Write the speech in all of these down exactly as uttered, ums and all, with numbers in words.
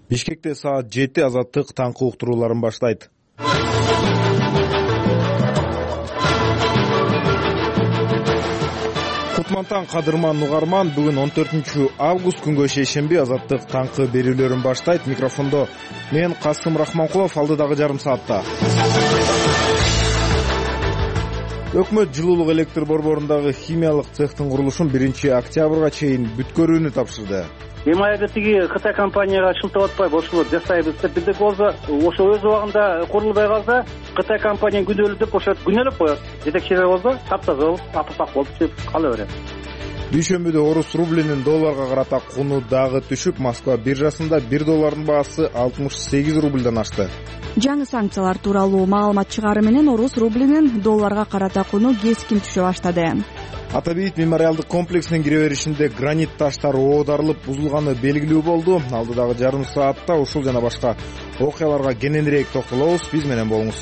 Бишкекте саат жети Азаттык таңкы уктурууларын баштайт. Кутмантан Кадырман Нугарман бүгүн он төртүнчү август күнгө шейшемби Азаттык таңкы берүүлөрүн баштайт. Микрофондо мен Касым Рахманкулов, алдыдагы жарым саатта. Өкмөт жылуулук электр борборундагы химиялык цехтин курулушун биринчи октябрга чейин бүткөрүүнү тапшырды. Эми аябы тиги Кытай компанияга шылтап атпай бошолот жасайбыз деп бирдек болсо, ошо өз убагында курулбай калса, Кытай компания күнөөлүү деп ошо күнөөлөп коет. Жетекчилер болсо таптаза болуп, аппак болуп чыгып кала берет. Дүйшөмбүдө орус рублинин долларга карата куну дагы түшүп, Москва биржасында бир доллардын баасы алтымыш сегиз рубльден ашты. Жаңы санкциялар тууралуу маалымат чыгары менен орус рублинин долларга карата куну кескин түшө баштады. Ата-Бейит мемориалдык комплексинин кире беришинде гранит таштар оодарылып бузулганы белгилүү болду. Алдыдагы жарым саатта ушул жана башка окуяларга кененирээк токтолобуз. Биз менен болуңуз.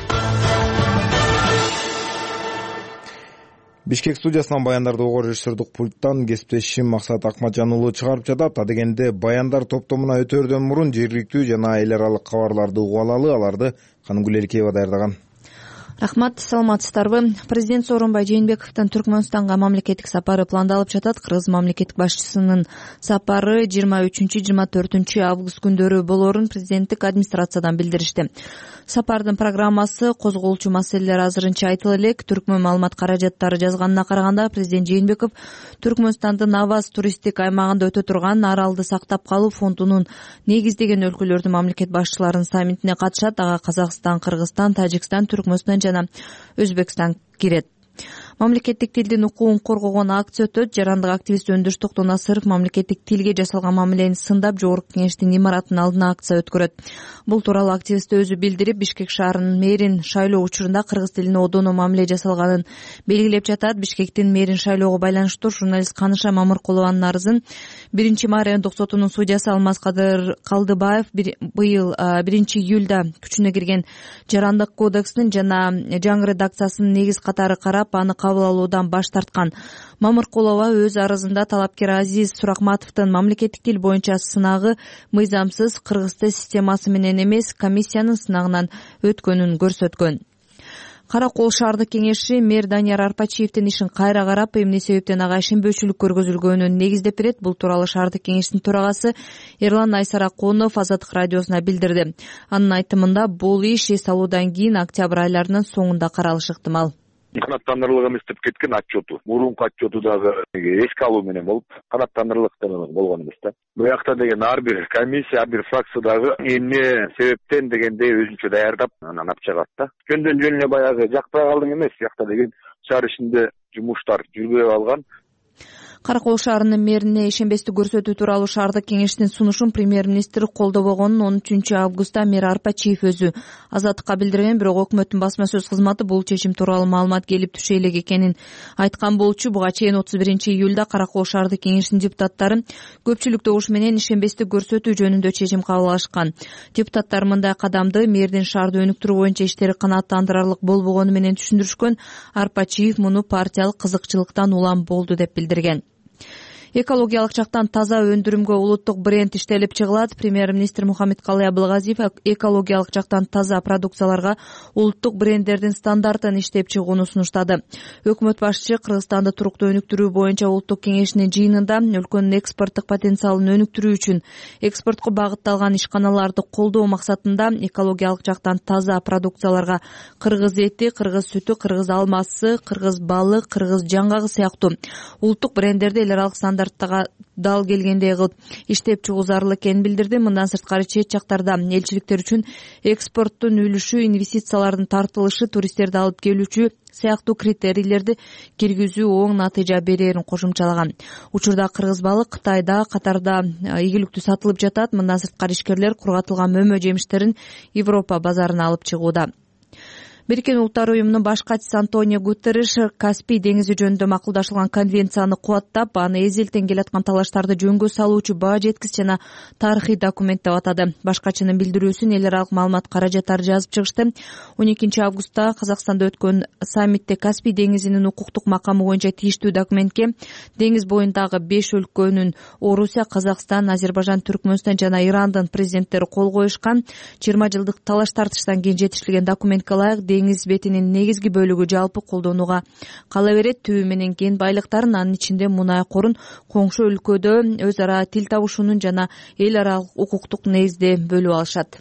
Бишкек студиясынан баяндарды ого режиссердук пульттан кесиптешим Максат Акматжан уулу чыгарып жатат. Адегенде баяндар топтомуна өтөрдөн мурун жергиликтүү жана эл аралык кабарларды угуп алалы. Аларды Канымгүл Элкеева даярдаган. Рахмат, саламатсыздарбы. Президент Сооронбай Жээнбековдун Түркмөнстанга мамлекеттик сапары пландалып жатат. Кыргыз мамлекеттик башчысынын сапары жыйырма үчүнчү жыйырма төртүнчү август күндөрү болоорун президенттик администрациядан билдиришти. Сапардын программасы козголчу маселелер азырынча айтыла элек. Түркмөн маалымат каражаттары жазганына караганда, президент Жээнбеков Түркмөнстандын Аваз туристтик аймагында өтө турган Аралды сактап калуу фондунун негиздеген өлкөлөрдүн мамлекет башчыларынын саммитине катышат. Ага Казакстан, Кыргызстан, Тажикстан, Түркмөнстан жана Өзбекстан кирет. Мамлекеттик тилдин укугун коргогон акция өтөт. Жарандык активист Өндөш Токтонасыров мамлекеттик тилге жасалган мамилени сындап, Жогорку Кеңештин имаратынын алдына акция өткөрөт. Бул тууралуу активист өзү билдирип, Бишкек шаарынын мэрин шайлоо учурунда кыргыз тилине одоно мамиле жасалганын белгилеп жатат. Бишкектин мэрин шайлоого байланыштуу журналист Каныша Мамыркулованын арызын биринчи май райондук сотунун судьясы Алмаз Калдыбаев быйыл биринчи июлда күчүнө кирген Жарандык кодексинин жана жаңы редакциясынын негиз катары карап, аны кабыл алуудан баш тарткан. Мамыркулова өз арызында талапкер Азиз Суракматовдун мамлекеттик тил боюнча сынагы мыйзамсыз, кыргыз тил системасы менен эмес, комиссиянын сынагынан өткөнүн көрсөткөн. Каракол шаардык кеңеши мэр Данияр Арпачиевдин ишин кайра карап, эмне себептен ага ишенбөөчүлүк көргөзүлгөнүн негиздеп берет. Бул тууралуу шаардык кеңештин төрагасы Эрлан Айсаракунов Азаттык радиосуна билдирди. Анын айтымында, бул иш эс алуудан кийин октябрь айларынын соңунда каралышы ыктымал. Канаттандырылган эмес деп кеткен отчету, мурунку отчету дагы эске алуу менен болуп, канаттандырылык болгон эмес да. Буякта деген ар бир комиссия, ар бир фракция дагы эмне себептен дегенде өзүнчө даярдап, анан алып чыгат да. Жөндөн жөн эле баягы жакпай калдың эмес, буякта деген шаар ичинде жумуштар жүрбөй алган. Каракол шаарынын мэрине ишенбестик көрсөтүү тууралуу шаардык кеңештин сунушун премьер-министр колдобогонун он үчүнчү августта мэр Арпачиев өзү Азаттыкка билдирген, бирок өкмөттүн басма сөз кызматы бул чечим тууралуу маалымат келип түшө элек экенин айткан болчу. Буга чейин отуз биринчи июлда Каракол шаардык кеңешинин депутаттары көпчүлүк добуш менен ишенбестик көрсөтүү жөнүндө чечим кабыл алышкан. Депутаттар мындай кадамды мэрдин шаарды өнүктүрүү боюнча иштери канааттандырарлык болбогону менен түшүндүрүшкөн. Арпачиев муну партиялык кызыкчылыктан улам болду деп билдирген. Экологиялык жактан таза өндүрүмгө улуттук бренд иштелип чыгылат. Премьер-министр Мухаммедкалый Абылгазиев экологиялык жактан таза продукцияларга улуттук бренддердин стандартын иштеп чыгууну сунуштады. Өкмөт башчы Кыргызстанды туруктуу өнүктүрүү боюнча улуттук кеңешинин жыйынында өлкөнүн экспорттук потенциалын өнүктүрүү үчүн экспортко багытталган ишканаларды колдоо максатында экологиялык жактан таза продукцияларга кыргыз эти, кыргыз сүтү, кыргыз алмасы, кыргыз балы, кыргыз жаңгагы сыяктуу улуттук бренддерди эл аралык стандарт дал келгендей кылып иштеп чыгуу зарыл экенин билдирди. Мындан сырткары чет жактарда элчиликтер үчүн экспорттун үлүшү, инвестициялардын тартылышы, туристтерди алып келүүчү сыяктуу критерийлерди киргизүү оң натыйжа берерин кошумчалаган. Учурда кыргыз балы Кытайда катарда ийгиликтүү сатылып жатат. Мындан сырткары ишкерлер кургатылган мөмө жемиштерин Европа базарына алып чыгууда. Бириккен Улуттар уюмунун баш катчысы Антонио Гутерриш Каспий деңизи жөнүндө макулдашылган конвенцияны кубаттап, аны эзелтен келаткан талаштарды жөнгө салуучу баа жеткис жана тарыхый документ деп атады. Баш катчынын билдирүүсүн эл аралык маалымат каражаттары жазып чыгышты. он экинчи августта Казакстанда өткөн саммитте Каспий деңизинин укуктук макамы боюнча тийиштүү документке деңиз боюндагы беш өлкөнүн Орусия, Казакстан, Азербайжан, Түркмөнстан жана Ирандын президенттери кол коюшкан. жыйырма жылдык талаш тартыштан кийин жетишилген документке ылайык деңиз бетинин негизги бөлүгү жалпы колдонууга кала берет. Түбү менен кен байлыктарын, анын ичинде мунай корун коңшу өлкөдө өз ара тил табышуунун жана эл аралык укуктук негизде бөлүп алышат.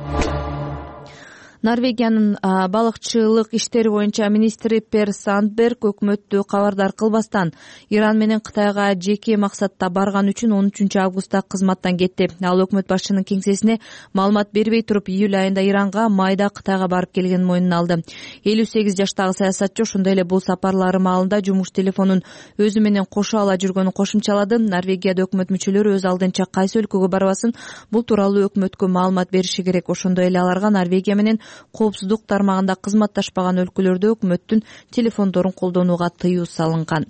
Норвегиянын балыкчылык иштери боюнча министри Пер Сандберг өкмөттү кабардар кылбастан Иран менен Кытайга жеке максатта барган үчүн он үчүнчү августта кызматтан кетти. Ал өкмөт башчынын кеңсесине маалымат бербей туруп июль айында Иранга, майда Кытайга барып келгенин мойнуна алды. элүү сегиз жаштагы саясатчы ошондой эле бул сапарлары маалында жумуш телефонун өзү менен кошо ала жүргөнүн кошумчалады. Норвегияда өкмөт мүчөлөрү өз алдынча кайсы өлкөгө барбасын бул тууралуу өкмөткө маалымат бериши керек. Ошондой эле аларга Норвегия менен коопсуздук тармагында кызматташпаган өлкөлөрдө өкмөттүн телефондорун колдонууга тыюу салынган.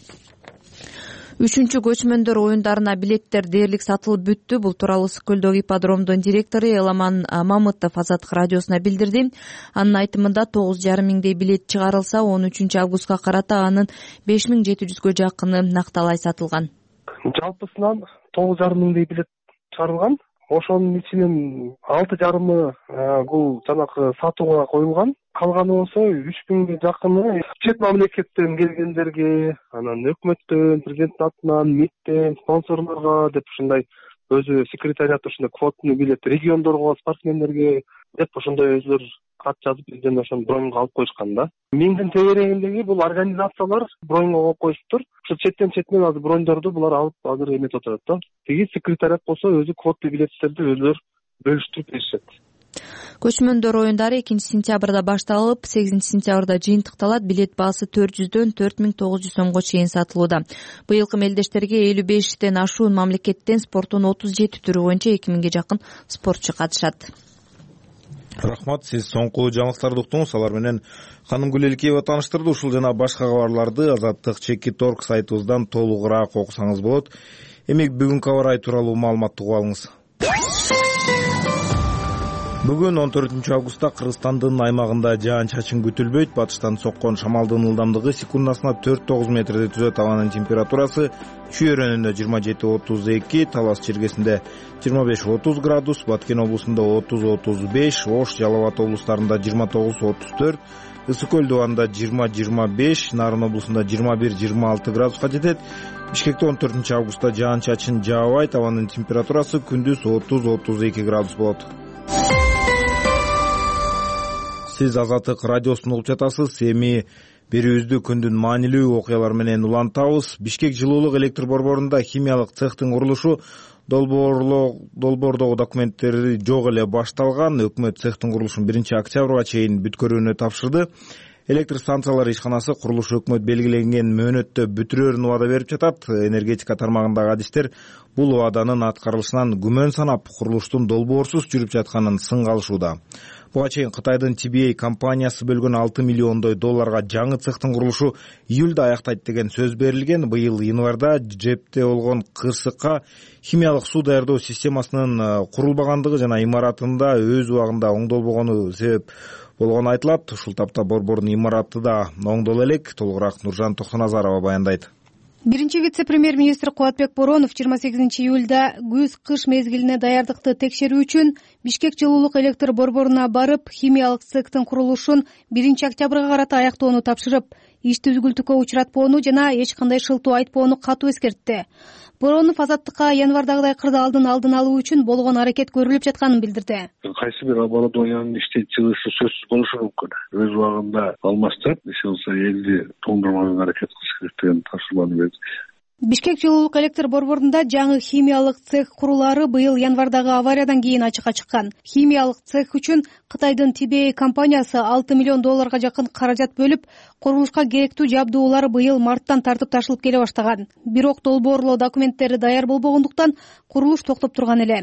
Үчүнчү көчмөндөр оюндарына билеттер дээрлик сатылып бүттү. Бул тууралуу Ысык көлдөгү ипподромдун директору Эламан Мамытов Азаттык радиосуна билдирди. Анын айтымында тогуз жарым миңдей билет чыгарылса, он үчүнчү августка карата анын беш миң жети жүзгө жакыны накталай сатылган. Жалпысынан тогуз жарым миңдей билет чыгарылган. Ошонун ичинен алты жарымы бул жанагы сатууга коюлган. Калганы болсо үч миңге жакыны чет мамлекеттен келгендерге, анан өкмөттөн, президенттин атынан, МИДтен, спонсорлорго деп ушундай өзү секретариат ушундай квотаны билет региондорго, спортсмендерге деп ошондой өзүлөр кат жазып бизден ошону броньго алып коюшкан да. Миңдин тегерегиндеги бул организациялар броньго коюп коюшуптур. Ушу четтен четинен азыр броньдорду булар алып азыр эметип атат да. Тиги секретариат болсо өзү квоттуу билеттерди өзүлөр бөлүштүрүп беришет. Көчмөндөр оюндары экинчи сентябрда башталып, сегизинчи сентябрда жыйынтыкталат. Билет баасы төрт жүздөн төрт миң тогуз жүз сомго чейин сатылууда. Быйылкы мелдештерге элүү бештен ашуун мамлекеттен спорттун отуз жети түрү боюнча эки миңге жакын спортчу катышат. Рахмат, сиз соңку жаңылыктарды уктуңуз. Алар менен Канымгүл Элкеева тааныштырды. Ушул жана башка кабарларды Азаттык Чекит Орг сайтыбыздан толугураак окусаңыз болот. Эми бүгүнкү аба ырайы тууралуу маалыматты угуп алыңыз. Бүгүн он төртүнчү августта Кыргызстандын аймагында жаан-чачын күтүлбөйт. Батыштан соккон шамалдын ылдамдыгы секундасына төрт тогуз метрди түзөт. Абанын температурасы Чүй өрөөнүндө жыйырма жети отуз эки, Талас чиркесинде жыйырма беш отуз градус, Баткен облусунда отуз отуз беш, Ош, Жалал Абад облустарында жыйырма тогуз отуз төрт, Ысык көл дубанда жыйырма жыйырма беш, Нарын облусунда жыйырма бир жыйырма алты градуска жетет. Бишкекте он төртүнчү августта жаан-чачын жаабайт. Абанын температурасы күндүз отуз отуз эки градус болот. Сиз Азаттык радиосун угуп жатасыз. Эми берүүбүздү күндүн маанилүү окуялары менен улантабыз. Бишкек жылуулук электр борборунда химиялык цехтин курулушу долбоордогу документтери жок эле башталган. Өкмөт цехтин курулушун биринчи октябрга чейин бүткөрүүнү тапшырды. Электр станциялары ишканасы курулуш өкмөт белгиленген мөөнөттө бүтүрөөрүн убада берип жатат. Энергетика тармагындагы адистер бул убаданын аткарылышынан күмөн санап, курулуштун долбоорсуз жүрүп жатканын сынга алышууда. Буга чейин Кытайдын Ти Би Эй компаниясы бөлгөн алты миллиондой долларга жаңы цехтин курулушу июлда аяктайт деген сөз берилген. Быйыл январда жепте болгон кырсыкка химиялык суу даярдоо системасынын курулбагандыгы жана имаратында өз убагында оңдолбогону себеп болгону айтылат. Ушул тапта борбордун имараты да оңдоло элек. Толугураак Нуржан Токсоназарова баяндайт. Биринчи вице-премьер-министр Кубатбек Боронов жыйырма сегизинчи июлда күз-кыш мезгилине даярдыкты текшерүү үчүн Бишкек жылуулук электр борборуна барып, химиялык цехтин курулушун биринчи октябрга карата аяктоону тапшырып, ишти үзгүлтүккө учуратпоону жана эч кандай шылтоо айтпоону катуу эскертти. Боронов Азаттыкка январдагыдай кырдаалдын алдын алуу үчүн болгон аракет көрүлүп жатканын билдирди. Кайсы бир оборудованиянын иштеп чыгышы сөзсүз болушу мүмкүн. Өз убагында алмаштырып, иши болсо элди тоңдурмага аракет кылыш керек деген тапшырманы берди. Бишкек жылуулук электр борборунда жаңы химиялык цех курулары быйыл январдагы авариядан кийин ачыкка чыккан. Химиялык цех үчүн Кытайдын Ти Би Эй компаниясы алты миллион долларга жакын каражат бөлүп, курулушка керектүү жабдуулар быйыл марттан тартып ташылып келе баштаган. Бирок долбоорлоо документтери даяр болбогондуктан курулуш токтоп турган эле.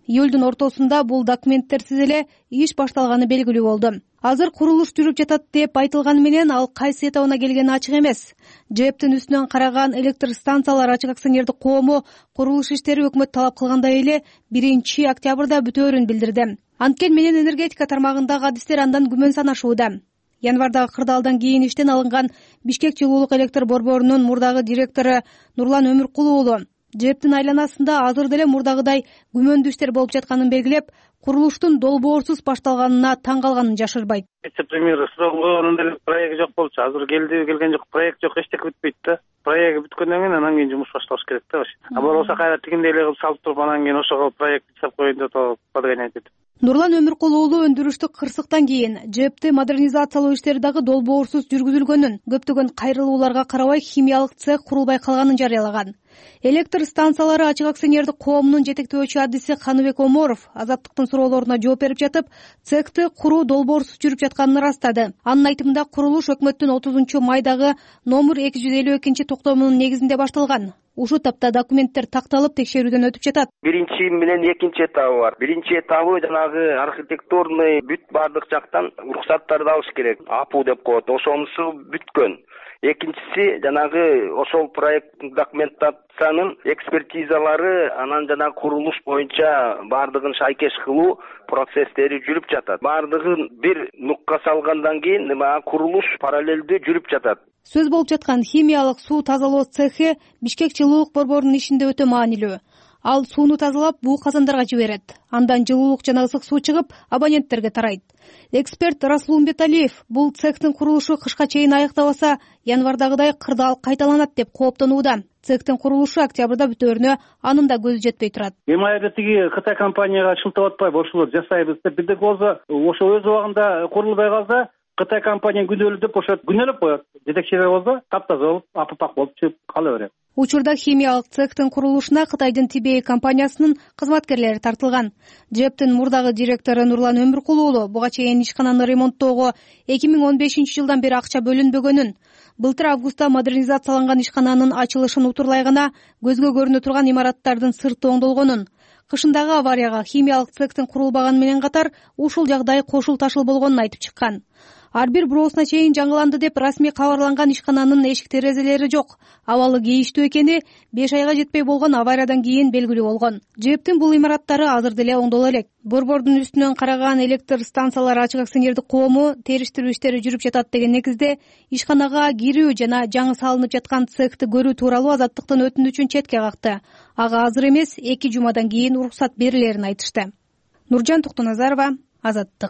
Июлдун ортосунда бул документтерсиз эле иш башталганы белгилүү болду. Азыр курулуш жүрүп жатат деп айтылганы менен ал кайсы этабына келгени ачык эмес. ЖЭБтин үстүнөн караган электр станциялар ачык акционердик коому курулуш иштери өкмөт талап кылгандай эле биринчи октябрда бүтөөрүн билдирди. Анткени менен энергетика тармагындагы адистер андан күмөн санашууда. Январдагы кырдаалдан кийин иштен алынган Бишкек жылуулук электр борборунун мурдагы директору Нурлан Өмүркулуу уулу ЖЭБтин айланасында азыр деле мурдагыдай күмөндүү иштер болуп жатканын белгилеп, курулуштун долбоорсуз башталганына таң калганын жашырбайт. Вице-премьер суроо койгондон эле проект жок болчу. Азыр келди, келген жок, проект жок, эчтеке бүтпөйт да. Проект бүткөндөн кийин анан кийин жумуш башталыш керек да. А болбосо кайра тигиндей эле кылып салып туруп анан кийин ошого проект жасап коеюн деп подгонять этип. Нурлан Өмүркулуу уулу өндүрүштүк кырсыктан кийин ЖЭБти модернизациялоо иштери дагы долбоорсуз жүргүзүлгөнүн, көптөгөн кайрылууларга карабай химиялык цех курулбай калганын жарыялаган. Электр станциялары ачык акционердик коомунун жетектөөчү адиси Каныбек Оморов Азаттыктын суроолоруна жооп берип жатып, цехти куруу долбоорсуз жүрүп жатканын ырастады. Анын айтымында курулуш өкмөттүн отузунчу майдагы номер эки жүз элүү экинчи токтомунун негизинде башталган. Ушул тапта документтер такталып текшерүүдөн өтүп жатат. Биринчи менен экинчи этабы бар. Биринчи этабы жанагы архитектурный бүт бардык жактан уруксаттарды алыш керек. АПУ деп коет. Ошонусу бүткөн. Экинчиси жанагы ошол проект документациянын экспертизалары, анан жана курулуш боюнча бардыгын шайкеш кылуу процесстери жүрүп жатат. Бардыгын бир нукка салгандан кийин нема курулуш параллелдүү жүрүп жатат. Сөз болуп жаткан химиялык суу тазалоо цехи Бишкек жылуулук борборунун ишинде өтө маанилүү. Ал сууну тазалап буу казандарга жиберет. Андан жылуулук жана ысык суу чыгып, абоненттерге тарайт. Эксперт Расул Умбеталиев бул цехтин курулушу кышка чейин аяктабаса, январдагыдай кырдаал кайталанат деп кооптонууда. Цехтин курулушу октябрда бүтөөрүнө анын да көзү жетпей турат. Эми айда тиги Кытай компанияга шылтап атпай ошолор жасайбыз деп бирдек болсо, ошо өз убагында курулбай калса, Кытай компания күнөөлүү деп ошо күнөөлөп коет. Жетекчилер болсо таптаза болуп, апапак болуп чыгып кала берет. Учурда химиялык цехтин курулушуна Кытайдын Тибей компаниясынын кызматкерлери тартылган. ЖЭБтин мурдагы директору Нурлан Өмүркулуу уулу буга чейин ишкананы ремонттоого эки миң он бешинчи жылдан бери акча бөлүнбөгөнүн, былтыр августта модернизацияланган ишкананын ачылышын утурлай гана көзгө көрүнө турган имараттардын сырты оңдолгонун, кышындагы аварияга химиялык цехтин курулбаганы менен катар ушул жагдай кошул ташыл болгонун айтып чыккан. Ар бир буроосуна чейин жаңыланды деп расмий кабарланган ишкананын эшик терезелери жок. Абалы кейиштүү экени беш айга жетпей болгон авариядан кийин белгилүү болгон. ЖЭБтин бул имараттары азыр деле оңдоло элек. Борбордун үстүнөн караган электр станциялары ачык акционердик коому териштирүү иштери жүрүп жатат деген негизде ишканага кирүү жана жаңы салынып жаткан цехти көрүү тууралуу Азаттыктын өтүнүчүн четке какты. Ага азыр эмес, эки жумадан кийин уруксат берилерин айтышты. Нуржан Токтоназарова, Азаттык.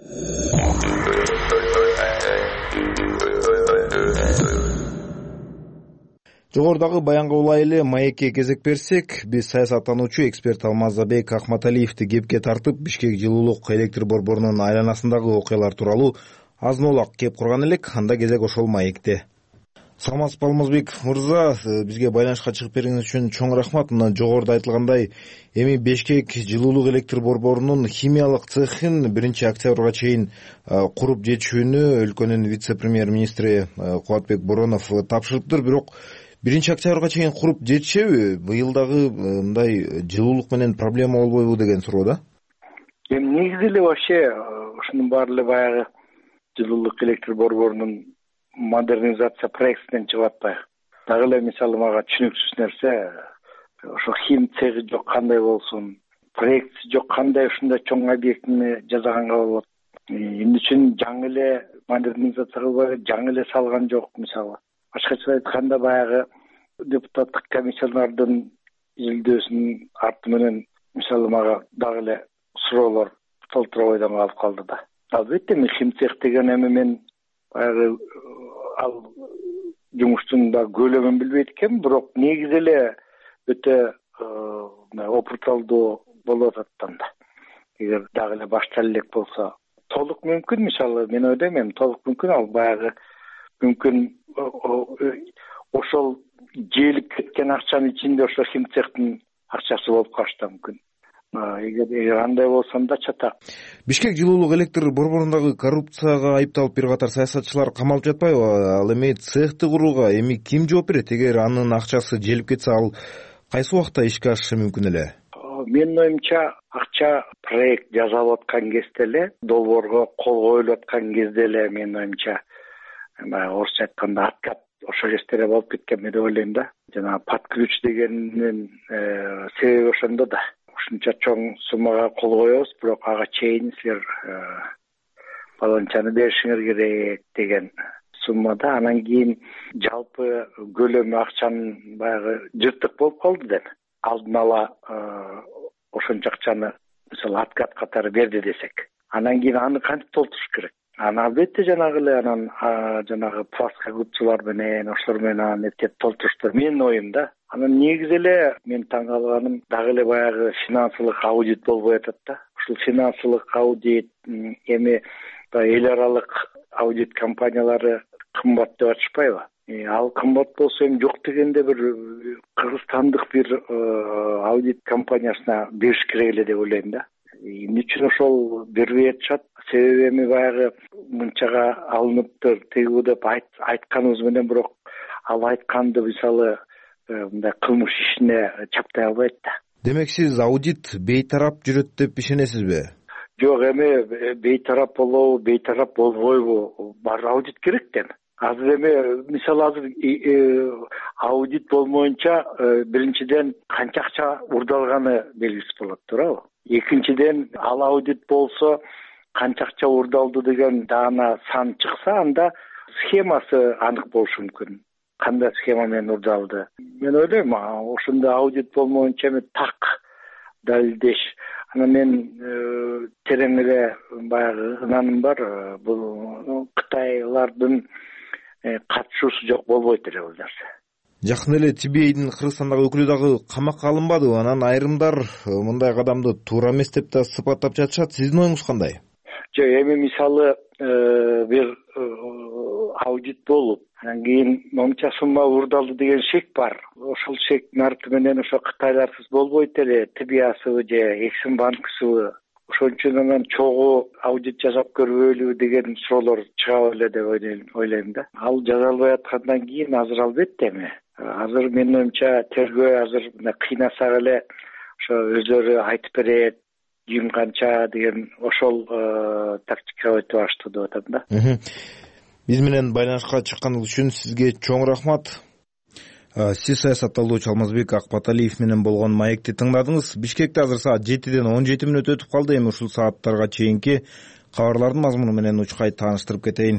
Жогорудагы баянга улай эле маекке кезек берсек, биз саясаттануучу эксперт Алмазбек Акматалиевди кепке тартып, Бишкек жылуулук электр борборунун айланасындагы окуялар тууралуу азын-аулак кеп курган элек. Анда кезек ошол маекте. Саламатсызбы Алмазбек мырза, бизге байланышка чыгып бергениңиз үчүн чоң рахмат. Мына жогоруда айтылгандай, эми Бишкек жылуулук электр борборунун химиялык цехин биринчи октябрга чейин куруп жетишүүнү өлкөнүн вице-премьер-министри Кубатбек Боронов тапшырыптыр. Бирок биринчи октябрга чейин куруп жетишеби? Быйыл дагы мындай жылуулук менен проблема болбойбу деген суроо да. Эми негизи эле вообще ушунун баары эле баягы жылуулук электр борборунун модернизация проектинен чыгып атпайбы. Дагы эле мисалы мага түшүнүксүз нерсе, ошо хим цехи жок кандай болсун, проектси жок кандай ушундай чоң объектини жасаганга болот. Эмне үчүн жаңы эле модернизация кылбай, жаңы эле салган жок мисалы. Башкача айтканда баягы депутаттык комиссиялардын изилдөөсүнүн арты менен мисалы мага дагы эле суроолор толтура бойдон калып калды да. Албетте мен хим цех деген эми мен баягы ал жумуштун да көлөмүн билбейт экенмин, бирок негизи эле өтө опурталдуу болуп атат да. Эгер дагы эле баштала элек болсо толук мүмкүн, мисалы мен ойлойм эми толук мүмкүн, ал баягы мүмкүн ошол жээлип кеткен акчанын ичинде ошо хим цехтин акчасы болуп калышы да мүмкүн. Эгер андай болсо да чатак. Бишкек жылуулук электр борборундагы коррупцияга айыпталып бир катар саясатчылар камалып жатпайбы? Ал эми цехти курууга эми ким жооп берет? Эгер анын акчасы желип кетсе, ал кайсы убакта ишке ашышы мүмкүн эле? менин оюмча акча проект жасалып аткан кезде эле, долбоорго кол коюлуп аткан кезде эле менин оюмча баягы орусча айтканда откат ошол кезде эле болуп кеткен мен деп ойлойм да. Жана под ключ дегендин себеби ошондо да. Ушунча чоң суммага кол коебуз, бирок ага чейин силер баланчаны беришиңер керек деген суммада. Анан кийин жалпы көлөмү акчанын баягы жыртык болуп калды деп. Алдын ала ошончо акчаны мисалы откат катары берди десек, анан кийин аны кантип толтуруш керек? Аны албетте жанагы эле анан жанагы пластика кутчулар менен ошолор менен аны эптеп толтурушту менин оюм да. Анан негизи эле мен таң калганым дагы эле баягы финансылык аудит болбой атат да. Ушул финансылык аудит эми эл аралык аудит компаниялары кымбат деп атышпайбы? Ал кымбат болсо эми жок дегенде бир кыргызстандык бир аудит компаниясына бериш керек эле деп ойлойм да. Эмне үчүн ошол бербей атышат? Себеби эми баягы мынчага алыныптыр, тигүү деп айтканыбыз менен бирок ал айтканды мисалы мындай кылмыш ишине чаптай албайт да. Демек сиз аудит бейтарап жүрөт деп ишенесизби? Жок, эми бейтарап болобу, бейтарап болбойбу, бар аудит керек да. Азыр эми мисалы азыр аудит болмоюнча биринчиден канча акча урдалганы белгисиз болот, туурабы? Экинчиден ал аудит болсо канча акча урдалды деген даана сан чыкса, анда схемасы анык болушу мүмкүн. Кандай схема менен урдалды? Мен ойлойм, ошондо аудит болмоюнча эми так далилдеш. Анан мен терең эле баягы ынааным бар, бул Кытайлардын катышуусу жок болбойт эле бул нерсе. Жакын эле Тибейдин Кыргызстандагы өкүлү дагы камакка алынбадыбы? Анан айрымдар мындай кадамды туура эмес деп да сыпаттап жатышат. Сиздин оюңуз кандай? Жок, эми мисалы бир аудит болуп, анан кийин монча сумма урдалды деген шек бар. Ошол шектин арты менен ошо Кытайларсыз болбойт эле, Тибиасыбы же Эксим банкысыбы. Ошон үчүн анан чогуу аудит жасап көрбөйлүбү деген суроолор чыга эле деп ойлойм да. Ал жасалбай аткандан кийин азыр албетте эми. Азыр менин оюмча тергөө азыр мына кыйнасак эле ошо өзлөрү айтып берет, ким канча деген ошол тактикага өтүп ашты деп атам да. Биз менен байланышка чыкканыңыз үчүн сизге чоң рахмат. Сиз саясатталуучу Алмазбек Акбаталиев менен болгон маекти тыңдадыңыз. Бишкекте азыр саат жетиден он жети мүнөт өтүп калды. Эми ушул сааттарга чейинки кабарлардын мазмуну менен учкай тааныштырып кетейин.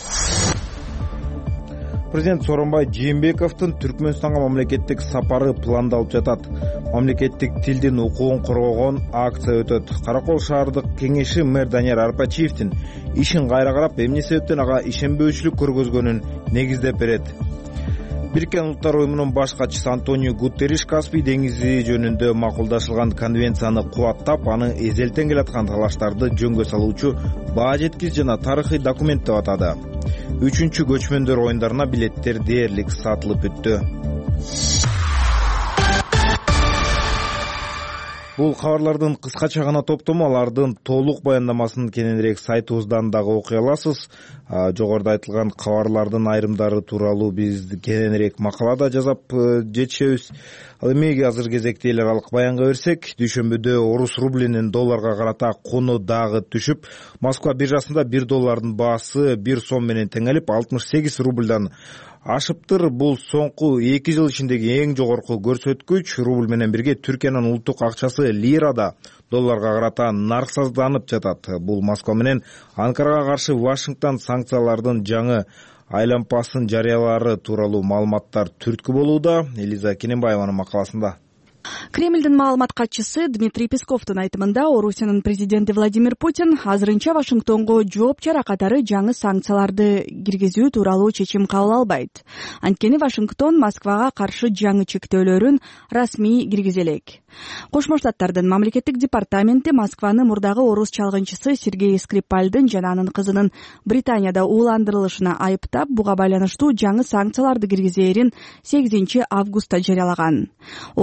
Президент Сооронбай Жээнбековдун Түркмөнстанга мамлекеттик сапары пландалып жатат. Мамлекеттик тилдин укугун коргогон акция өтөт. Каракол шаардык кеңеши мэр Данияр Арпачиевдин ишин кайра карап, эмне себептен ага ишенбөөчүлүк көргөзгөнүн негиздеп берет. Бириккен Улуттар уюмунун баш катчысы Антонио Гутерриш Каспий деңизи жөнүндө макулдашылган конвенцияны кубаттап, аны эзелтен келаткан талаштарды жөнгө салуучу баа жеткич жана тарыхый документ деп атады. Үчүнчү көчмөндөр оюндарына билеттер дээрлик сатылып бүттү. Бул кабарлардын кыскача гана топтому, алардын толук баяндамасын кененирээк сайтыбыздан дагы окуй аласыз. Жогоруда айтылган кабарлардын айрымдары тууралуу биз кененирээк макалада жазап жетишебиз. Ал эми азыр кезекте эл аралык баянга берсек, дүйшөмбүдө орус рублинин долларга карата куну дагы түшүп, Москва биржасында бир доллардын баасы бир сом менен теңелип, алтымыш сегиз рубльдан ашыптыр. Бул соңку эки жыл ичиндеги эң жогорку көрсөткүч. Рубль менен бирге Түркиянын улуттук акчасы лира да долларга карата нарксызданып жатат. Бул Москва менен Анкарага каршы Вашингтон санкциялардын жаңы айлампасын жарыялары тууралуу маалыматтар түрткү болууда. Элиза Кененбаеванын макаласында. Кремлдин маалымат катчысы Дмитрий Песковдун айтымында, Орусиянын президенти Владимир Путин азырынча Вашингтонго жооп чара катары жаңы санкцияларды киргизүү тууралуу чечим кабыл албайт. Анткени Вашингтон Москвага каршы жаңы чектөөлөрүн расмий киргизе элек. Кошмо Штаттардын мамлекеттик департаменти Москваны мурдагы орус чалгынчысы Сергей Скрипальдын жана анын кызынын Британияда ууландырылышына айыптап, буга байланыштуу жаңы санкцияларды киргизээрин сегизинчи августта жарыялаган. Орусиянын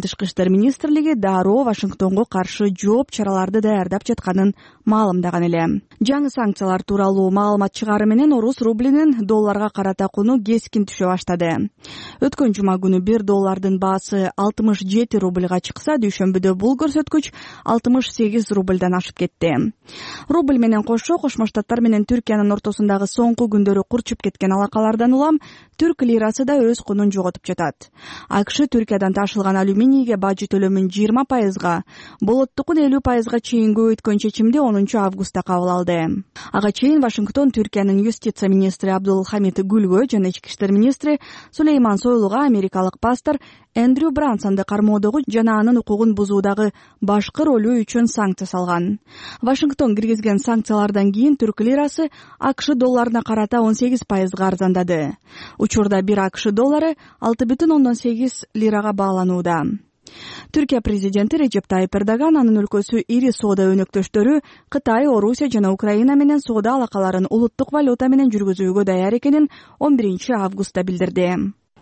Тышкы иштер министрлиги дароо Вашингтонго каршы жооп чараларды даярдап жатканын маалымдаган эле. Жаңы санкциялар тууралуу маалымат чыгаары менен орус рублинин долларга карата куну кескин түшө баштады. Өткөн жума күнү бир доллардын баасы алтымыш жети рубльга чыкса, дүйшөмбүдө бул көрсөткүч алтымыш сегиз рубльдан ашып кетти. Рубль менен кошо Кошмо Штаттар менен Түркиянын ортосундагы соңку күндөрү курчуп кеткен алакалардан улам түрк лирасы да өз кунун жоготуп жатат. АКШ Түркиядан ташылган алюминийге бажы төлөмүн жыйырма пайызга, болоттукун элүү пайызга чейин көбөйткөн чечимди онунчу августта кабыл алды. Ага чейин Вашингтон Түркиянын юстиция министри Абдулхамид Гүлгө жана ички иштер министри Сулейман Сойлуга америкалык пастор Эндрю Брансонду кармоодогу жана анын укугун бузуудагы башкы ролу үчүн санкция салган. Вашингтон киргизген санкциялардан кийин түрк лирасы АКШ долларына карата он сегиз пайызга арзандады. Учурда бир АКШ доллары алты бүтүн ондон сегиз лирага бааланууда. Түркия президенти Режеп Тайип Эрдоган анын өлкөсү ири соода өнөктөштөрү Кытай, Орусия жана Украина менен соода алакаларын улуттук валюта менен жүргүзүүгө даяр экенин он биринчи августта билдирди.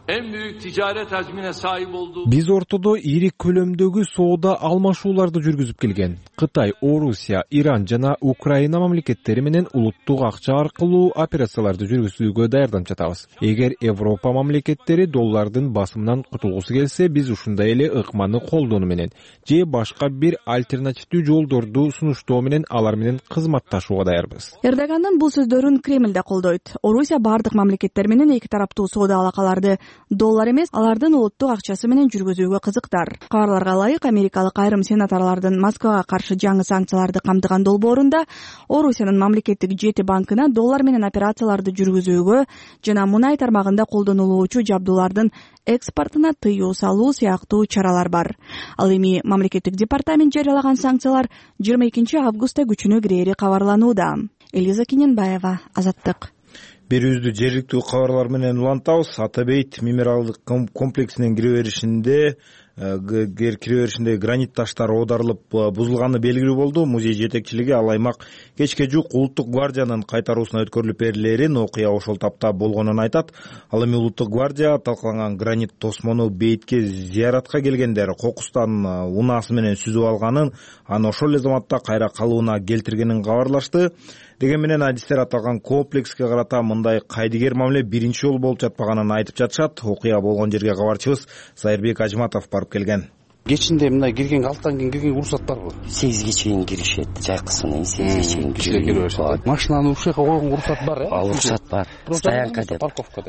Биз ортодо ири көлөмдөгү соода алмашууларды жүргүзүп келген. Кытай, Орусия, Иран жана Украина мамлекеттери менен улуттук акча аркылуу операцияларды жүргүзүүгө даярданып жатабыз. Эгер Европа мамлекеттери доллардын басымынан кутулгусу келсе, биз ушундай эле ыкманы колдонуу менен же башка бир альтернативдүү жолдорду сунуштоо менен алар менен кызматташууга даярбыз. Эрдогандын бул сөздөрүн Кремль да колдойт. Орусия бардык мамлекеттер менен эки тараптуу соода алакаларды доллар эмес, алардын улуттук акчасы менен жүргүзүүгө кызыктар. Кабарларга ылайык, америкалык айрым сенаторлордун Москвага каршы жаңы санкцияларды камтыган долбоорунда Орусиянын мамлекеттик жети банкына доллар менен операцияларды жүргүзүүгө жана мунай тармагында колдонулуучу жабдуулардын экспортуна тыюу салуу сыяктуу чаралар бар. Ал эми мамлекеттик департамент жарыялаган санкциялар жыйырма экинчи августта күчүнө кирери кабарланууда. Элиза Киненбаева, Азаттык. Берүүбүздү жергиликтүү кабарлар менен улантабыз. Ата бейит мемориалдык комплексинин кире беришинде кире беришинде гранит таштар оодарылып бузулганы белгилүү болду. Музей жетекчилиги ал аймак кечке жук улуттук гвардиянын кайтаруусуна өткөрүлүп берилерин, окуя ошол тапта болгонун айтат. Ал эми улуттук гвардия талкаланган гранит тосмону бейитке зияратка келгендер кокустан унаасы менен сүзүп алганын, аны ошол эле заматта кайра калыбына келтиргенин кабарлашты. Деген менен адистер аталган комплекске карата мындай кайдыгер мамиле биринчи жолу болуп жатпаганын айтып жатышат. Окуя болгон жерге кабарчыбыз Сайырбек Ажматов барып келген. Кечинде мындай киргенге алтыдан кийин киргенге уруксат барбы? сегизге чейин киришет. Жайкысынан сегизге чейин киришет. Машинаны ушул жака койгонго уруксат бар, э? Уруксат бар. Стоянка деп.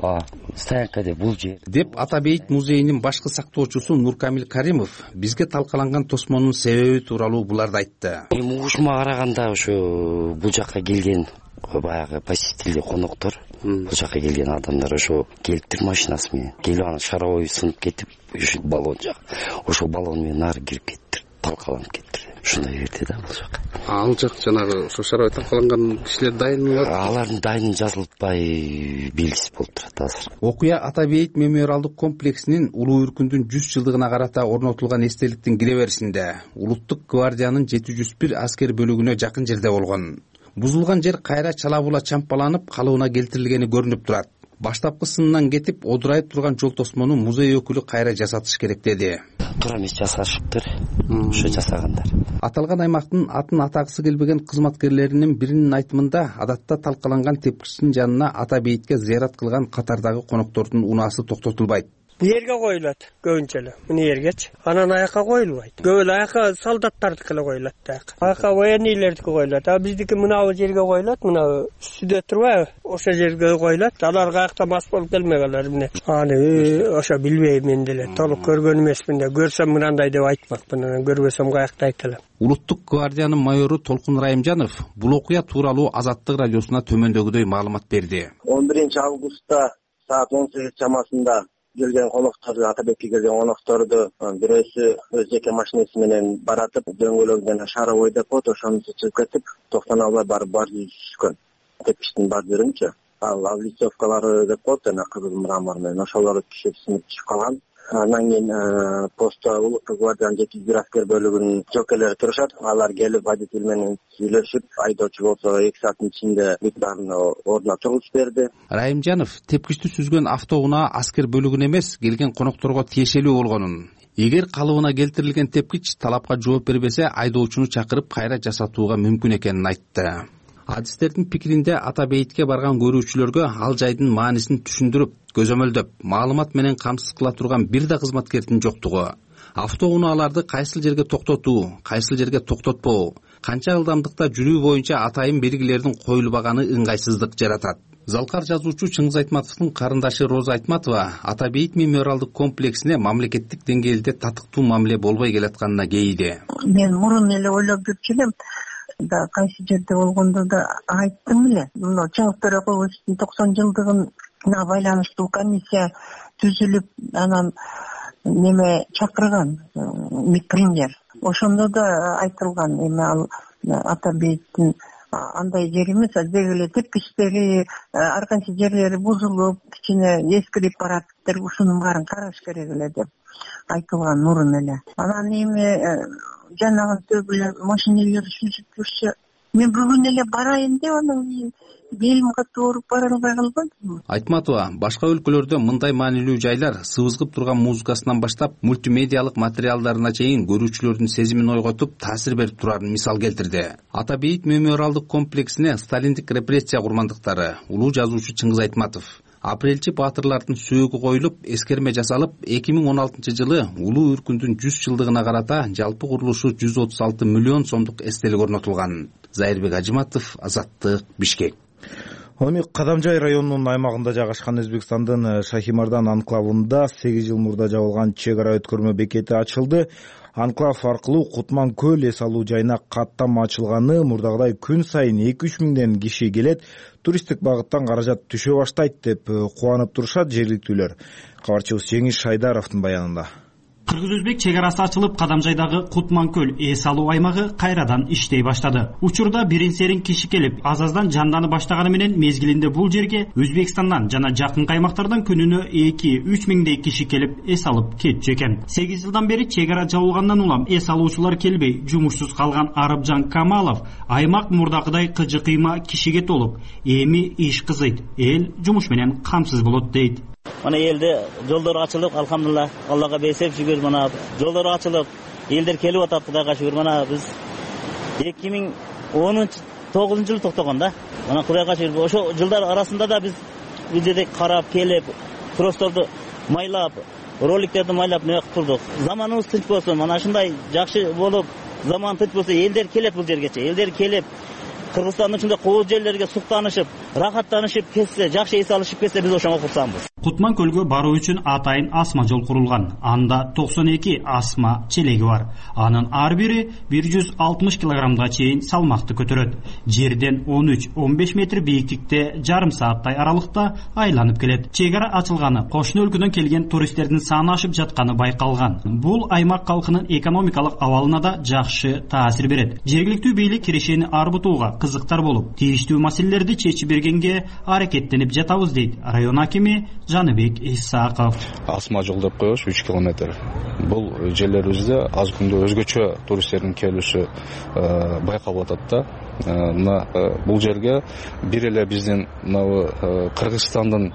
Стоянка деп бул жер. Деп Ата бейит музейинин башкы сактоочусу Нуркамил Каримов бизге талкаланган тосмонун себеби тууралуу буларды айтты. Эми угушума караганда ошо бул жака келген баягы посетителдер, коноктор, бул жака келген адамдар ошо келиптир машинасы менен. Келип анан шаровой сынып кетип, ошо баллон жак. Ошол баллон менен нары кирип кеттир, талкаланып кеттир. Ушундай жерде да бул жак. Ал жак жанагы ошо шаровой талкаланган кишилер дайын. Алардын дайын жазылбай белгисиз болуп турат азыр. Окуя Ата бейит мемориалдык комплексинин Улуу Үркүндүн жүз жылдыгына карата орнотулган эстеликтин кире беришинде улуттук гвардиянын жети жүз бир аскер бөлүгүнө жакын жерде болгон. Бузулган жер кайра чала-була чампаланып калыбына келтирилгени көрүнүп турат. Баштапкы сынынан кетип, одурайып турган жол тосмону музей өкүлү кайра жасатыш керек деди. Туура эмес жасашыптыр, ошо жасагандар. Аталган аймактын атын атагысы келбеген кызматкерлеринин биринин айтымында адатта талкаланган тепкичтин жанына Ата бейитке зыярат кылган катардагы коноктордун унаасы токтотулбайт. Бул жерге коюлат көбүнчө эле, мына жергечи. Анан аяка коюлбайт. Көп эле аяка солдаттардыкы эле коюлат аяка. Аяка военныйлердики коюлат. А биздики мына жерге коюлат, мына үстүдө турбайбы? Ошол жерге коюлат. Алар каякта мас болуп келмегенлер эмне. Аны ошо билбейм мен деле. Толук көргөн эмесмин да. Көрсөм мынандай деп айтмакмын. Анан көрбөсөм каякта айталам. Улуттук гвардиянын майору Толкун Райымжанов бул окуя тууралуу Азаттык радиосуна төмөндөгүдөй маалымат берди. он биринчи августта саат он сегиз чамасында келген конокторду, Ата бейитке келген конокторду бирөөсү өз жеке машинеси менен баратып, дөңгөлөгүнөн шаровой депот ошону чыгып кетип, токтоно албай барып бар жүрүшкөн. Тепкичтин бар жеринчи. Ал лицовкалары депот жана кызыл мрамор менен ошолорду түшүп сынып түшүп калган. Анан кийин постто улуттук гвардиянын жети жүз бир аскер бөлүгүнүн жокерлери турушат. Алар келип водитель менен сүйлөшүп, айдоочу болсо эки сааттын ичинде бүт баарын ордуна тургузуп берди. Райымжанов тепкичти сүзгөн автоунаа аскер бөлүгүнө эмес, келген конокторго тиешелүү болгонун, эгер калыбына келтирилген тепкич талапка жооп бербесе айдоочуну чакырып кайра жасатууга мүмкүн экенин айтты. Адистердин пикиринде ата бейитке барган көрүүчүлөргө ал жайдын маанисин түшүндүрүп, көзөмөлдөп, маалымат менен камсыз кыла турган бир да кызматкердин жоктугу, автоунааларды кайсыл жерге токтотуу, кайсыл жерге токтотпоо, канча ылдамдыкта жүрүү боюнча атайын белгилердин коюлбаганы ыңгайсыздык жаратат. Залкар жазуучу Чыңгыз Айтматовдун карындашы Роза Айтматова ата бейит мемориалдык комплексине мамлекеттик деңгээлде татыктуу мамиле болбой келатканына кейиди. Мен мурун эле ойлоп жүрчү элем, да кайсы жерде болгондо да айттым эле. Мына Чыңгыз Төрөкуловдун токсон жылдыгына байланыштуу комиссия түзүлүп, анан неме чакырган премьер. Ошондо да айтылган, эми ал ата бейиттин андай жери эмес, деги эле тепкичтери, ар кайсы жерлери бузулуп, кичине эскирип барат, ушунун баарын караш керек эле деп айтылган мурун эле. Анан эми жанагынтө эле машинелер сүзүп жүрсө, мен бүгүн эле барайын деп анан кийин белим катуу ооруп бара албай калбадым. Айтматова башка өлкөлөрдө мындай маанилүү жайлар сыбызгып турган музыкасынан баштап мультимедиалык материалдарына чейин көрүүчүлөрдүн сезимин ойготуп, таасир берип турарын мисал келтирди. Ата бейит мемориалдык комплексине сталиндик репрессия курмандыктары, улуу жазуучу Чыңгыз Айтматов, апрелчи баатырлардын сөөгү коюлуп, эскерме жасалып, эки миң он алтынчы жылы улуу үркүндүн жүз жылдыгына карата жалпы курулушу жүз отуз алты миллион сомдук эстелик орнотулган. Зайырбек Ажыматов, Азаттык, Бишкек. Эми Кадамжай районунун аймагында жайгашкан Өзбекстандын Шахимардан анклавында сегиз жыл мурда жабылган чек ара өткөрмө бекети ачылды. Анклав аркылуу Кутман көл эс алуу жайына каттам ачылганы, мурдагыдай күн сайын эки үч миңден киши келет, туристтик багыттан каражат түшө баштайт деп кубанып турушат жергиликтүүлөр. Кабарчыбыз Жеңиш Шайдаровдун баянында. Кыргыз-өзбек чек арасы ачылып, Кадамжайдагы Кутман көл эс алуу аймагы кайрадан иштей баштады. Учурда бирин-серин киши келип, аз-аздан жанданы баштаганы менен мезгилинде бул жерге Өзбекстандан жана жакын каймактардан күнүнө эки үч миңдей киши келип эс алып кетчү экен. сегиз жылдан бери чек ара жабылгандан улам эс алуучулар келбей, жумушсуз калган Арыпжан Камалов аймак мурдакыдай кыжы-кыйма кишиге толуп, эми иш кызыйт, эл жумуш менен камсыз болот дейт. Мына элде жолдор ачылып, алхамдулилла, Аллага бесеп шүгүр, мына жолдор ачылып, элдер келип атат, Кудайга шүгүр. Мына биз эки миң он тогузунчу жылы токтогон да. Мына Кудайга шүгүр. Ошо жылдар арасында да биз бул жерде карап, келип, тросторду майлап, роликтерди майлап не кылып турдук. Заманыбыз тынч болсун, мына ушундай жакшы болуп, заман тынч болсо, элдер келет бул жергече. Элдер келип, Кыргызстандын ичинде кооз жерлерге суктанышып, рахаттанышып кетсе, жакшы эс алышып кетсе, биз ошого курсанбыз. Кутман көлгө баруу үчүн атайын асма жол курулган. Анда токсон эки асма челеги бар. Анын ар бири бир жүз алтымыш килограммга чейин салмакты көтөрөт. Жерден он үч он беш метр бийиктикте жарым сааттай аралыкта айланып келет. Чек ара ачылганы, кошуна өлкөдөн келген туристтердин саны ашып жатканы байкалган. Бул аймак калкынын экономикалык абалына да жакшы таасир берет. Жергиликтүү бийлик кирешени арбытууга кызыктар болуп, тийиштүү маселелерди чечип бергенге аракеттенип жатабыз дейт район акими Жаныбек Исаков. Асма жол деп коебуз үч километр. Бул жерлерибизде аз күндө өзгөчө туристтердин келүүсү байкалып атат да. Мына бул жерге бир эле биздин мына Кыргызстандын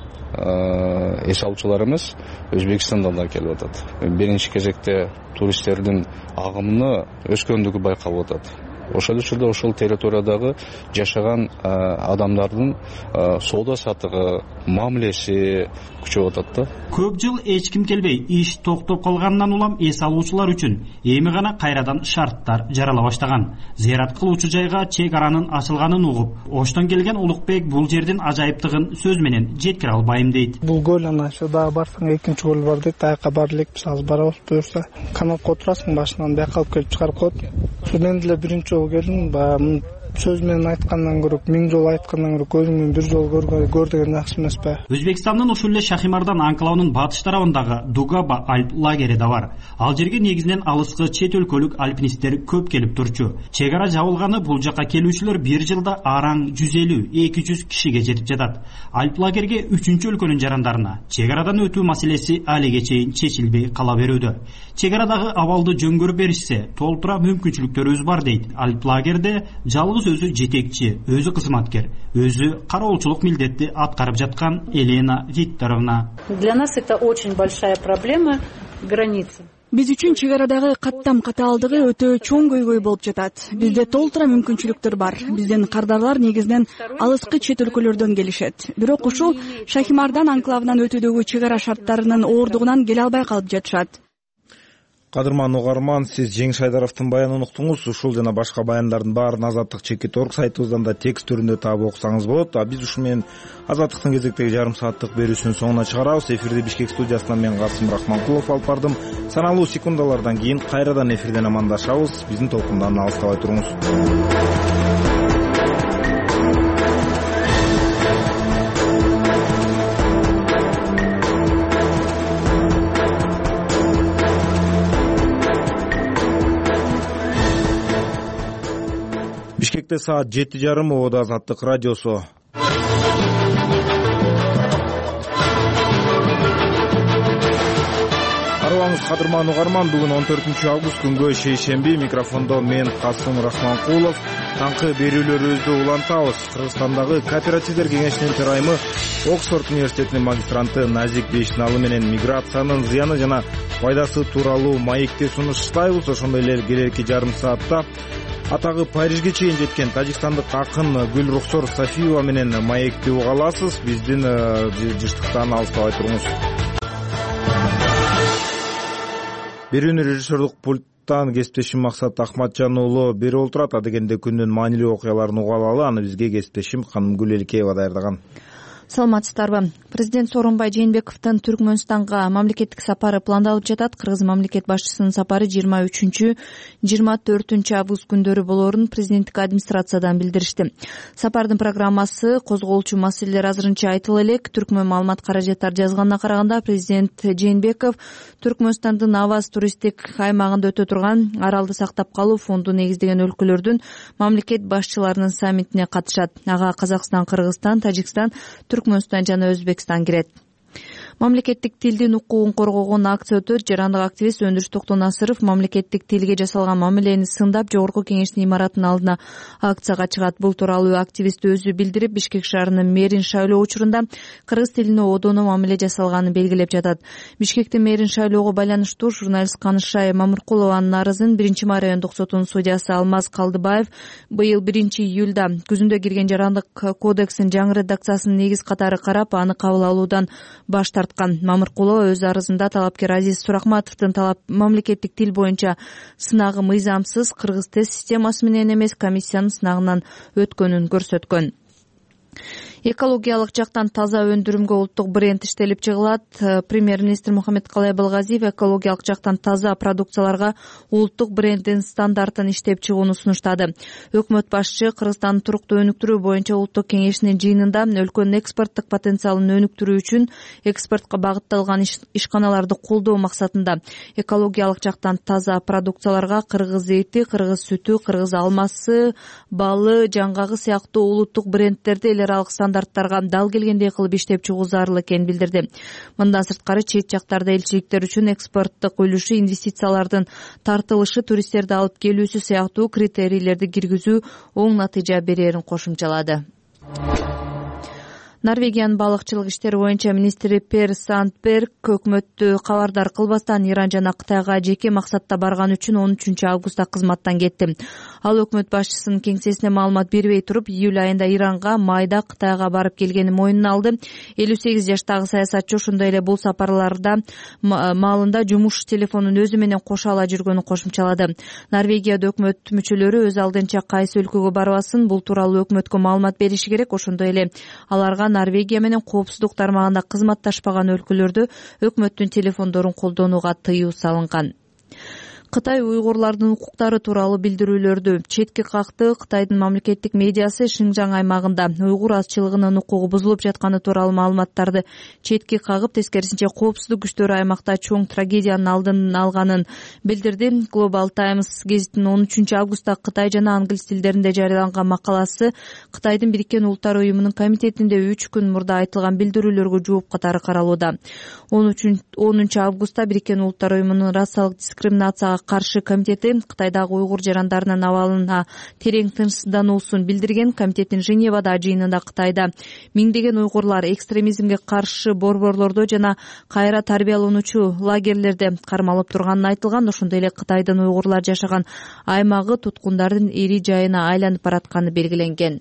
эс алуучулары эмес, Өзбекстандан да келип атат. Биринчи кезекте туристтердин агымы өскөндүгү байкалып атат. Ошол учурда ошол территориядагы жашаган адамдардын соода сатыгы, мамилеси күчөп атат да. Көп жыл эч ким келбей, иш токтоп калгандан улам эс алуучулар үчүн эми гана кайрадан шарттар жарала баштаган. Зыярат кылуучу жайга чек аранын ачылганын угуп, Оштон келген Улукбек бул жердин ажайыптыгын сөз менен жеткире албайм дейт. Бул көл анан ошо дагы барсаң экинчи көл бар дейт, аяка бара элек, биз азыр барабыз, буюрса канатка отурасың, башынан бияка алып келип чыгарып коет. Ошондон эле биринчи жолу келдим, баягы сөз менен айткандан көрө, миң жолу айткандан көрө көзүңдөн бир жолу көргөн көр деген жакшы эмеспи? Өзбекстандын ушул эле Шахимардан анклавынын батыш тарабындагы Дугаба альп лагери да бар. Ал жерге негизинен алыскы чет өлкөлүк альпинисттер көп келип турчу. Чек ара жабылганы бул жака келүүчүлөр бир жылда араң жүз элүү эки жүз кишиге жетип жатат. Альп лагерге үчүнчү өлкөнүн жарандарына чек арадан өтүү маселеси алиге чейин чечилбей кала берүүдө. Чек арадагы абалды жөнгөрүп беришсе, толтура мүмкүнчүлүктөрүбүз бар дейт. Альп лагерде жалгыз өзү жетекчи, өзү кызматкер, өзү кароолчулук милдетти аткарып жаткан Елена Викторовна. Для нас это очень большая проблема границы. Биз үчүн чек арадагы каттам катаалдыгы өтө чоң көйгөй болуп жатат. Бизде толтура мүмкүнчүлүктөр бар. Биздин кардарлар негизинен алыскы чет өлкөлөрдөн келишет. Бирок ушул Шахимардан анклавынан өтүүдөгү чек ара шарттарынын оордугунан келе албай калып жатышат. Кадырман угарман, сиз Жеңиш Айдаровдун баянын уктуңуз. Ушул жана башка баяндардын баарын Азаттык чекит точка орг сайтыбыздан да текст түрүндө таап окусаңыз болот. А биз ушу менен Азаттыктын кезектеги жарым сааттык берүүсүнүн соңуна чыгарабыз. Эфирди Бишкек студиясынан мен Касым Рахманкулов алып бардым. Саналуу секундалардан кийин кайрадан эфирден амандашабыз. Биздин толкундан алыстабай туруңуз. Бишкекте саат жети жарым, Ободо Азаттык радиосу. Арыбаңыз кадырман угарман, бүгүн он төртүнчү август күнгө шейшемби. Микрофондо мен Касым Рахманкулов. Таңкы берүүлөрүбүздү улантабыз. Кыргызстандагы кооперативдер кеңешинин төрайымы, Оксфорд университетинин магистранты Назик Бейшналы менен миграциянын зыяны жана пайдасы тууралуу маекти сунуштайбыз. Ошондой эле келерки жарым саатта атагы Парижге чейин жеткен тажикстандык акын Гүлрухсор Сафиева менен маекти уга аласыз. Биздин жыштыктан алыстабай туруңуз. Берүүнү режиссердук пульттан кесиптешим Максат Акматжан уулу берип отурат. Адегенде күндүн маанилүү окуяларын уга алалы. Аны бизге кесиптешим Канымгүл Элкеева даярдаган. Саламатсыздарбы. Президент Сооронбай Жээнбековдун Түркмөнстанга мамлекеттик сапары пландалып жатат. Кыргыз мамлекет башчысынын сапары жыйырма үчүнчү жыйырма төртүнчү август күндөрү болоорун президенттик администрациядан билдиришти. Сапардын программасы, козголчу маселелер азырынча айтыла элек. Түркмөн маалымат каражаттар жазганына караганда, президент Жээнбеков Түркмөнстандын Аваз туристтик аймагында өтө турган Аралды сактап калуу фонду негиздеген өлкөлөрдүн мамлекет башчыларынын саммитине катышат. Ага Казакстан, Кыргызстан, Тажикстан, Түркмөнстан жана Өзбекстан кирет. Мамлекеттик тилдин укугун коргогон акция өтөт. Жарандык активист Өндүрүш Токтонасыров мамлекеттик тилге жасалган мамилени сындап Жогорку Кеңештин имаратынын алдына акцияга чыгат. Бул тууралуу активист өзү билдирип, Бишкек шаарынын мэрин шайлоо учурунда кыргыз тилине одоно мамиле жасалганын белгилеп жатат. Бишкектин мэрин шайлоого байланыштуу журналист Канышай Мамыркулованын арызын биринчи май райондук сотунун судьясы Алмаз Калдыбаев быйыл биринчи июлда күзүндө кирген Жарандык кодексинин жаңы редакциясынын негиз катары карап, аны кабыл алуудан баш тарткан. Мамыркулова өз арызында талапкер Азиз Сурахматовдун талап мамлекеттик тил боюнча сынагы мыйзамсыз, кыргыз тест системасы менен эмес, комиссиянын сынагынан өткөнүн көрсөткөн. Экологиялык жактан таза өндүрүмгө улуттук бренд иштелип чыгылат. Премьер-министр Мухаммедкалай Балгазиев экологиялык жактан таза продукцияларга улуттук бренддин стандартын иштеп чыгууну сунуштады. Өкмөт башчы Кыргызстандын туруктуу өнүктүрүү боюнча улуттук кеңешинин жыйынында өлкөнүн экспорттук потенциалын өнүктүрүү үчүн экспортко багытталган ишканаларды колдоо максатында экологиялык жактан таза продукцияларга кыргыз эти, кыргыз сүтү, кыргыз алмасы, балы, жаңгагы сыяктуу улуттук брендтерди эл аралык стандарттарга дал келгендей кылып иштеп чыгуу зарыл экенин билдирди. Мындан сырткары чет жактарда элчиликтер үчүн экспорттук үлүшү, инвестициялардын тартылышы, туристтерди алып келүүсү сыяктуу критерийлерди киргизүү оң натыйжа берерин кошумчалады. Норвегиянын балыкчылык иштери боюнча министри Пер Сандберг өкмөттү кабардар кылбастан Иран жана Кытайга жеке максатта барган үчүн он үчүнчү августта кызматтан кетти. Ал өкмөт башчысынын кеңсесине маалымат бербей туруп, июль айында Иранга, майда Кытайга барып келгенин мойнуна алды. элүү сегиз жаштагы саясатчы ошондой эле бул сапарларда маалында жумуш телефонун өзү менен кошо ала жүргөнүн кошумчалады. Норвегияда өкмөт мүчөлөрү өз алдынча кайсы өлкөгө барбасын, бул тууралуу өкмөткө маалымат бериши керек. Ошондой эле аларга Норвегия менен коопсуздук тармагында кызматташпаган өлкөлөрдө өкмөттүн телефондорун колдонууга тыюу салынган. Кытай уйгурлардын укуктары тууралуу билдирүүлөрдү четке какты. Кытайдын мамлекеттик медиасы Шинжаң аймагында уйгур азчылыгынын укугу бузулуп жатканы тууралуу маалыматтарды четке кагып, тескерисинче коопсуздук күчтөрү аймакта чоң трагедиянын алдын алганын билдирди. Global Times гезитинин он үчүнчү августта Кытай жана англис тилдеринде жарыяланган макаласы Кытайдын Бириккен Улуттар уюмунун комитетинде үч күн мурда айтылган билдирүүлөргө жооп катары каралууда. онунчу августта Бириккен Улуттар уюмунун расалык дискриминацияга каршы комитети Кытайдагы уйгур жарандарынын абалына терең тынчсыздануусун билдирген. Комитеттин Женевада жыйынында Кытайда миңдеген уйгурлар экстремизмге каршы борборлордо жана кайра тарбиялануучу лагерлерде кармалып турганын айтылган. Ошондой эле Кытайдын уйгурлар жашаган аймагы туткундардын ири жайына айланып баратканы белгиленген.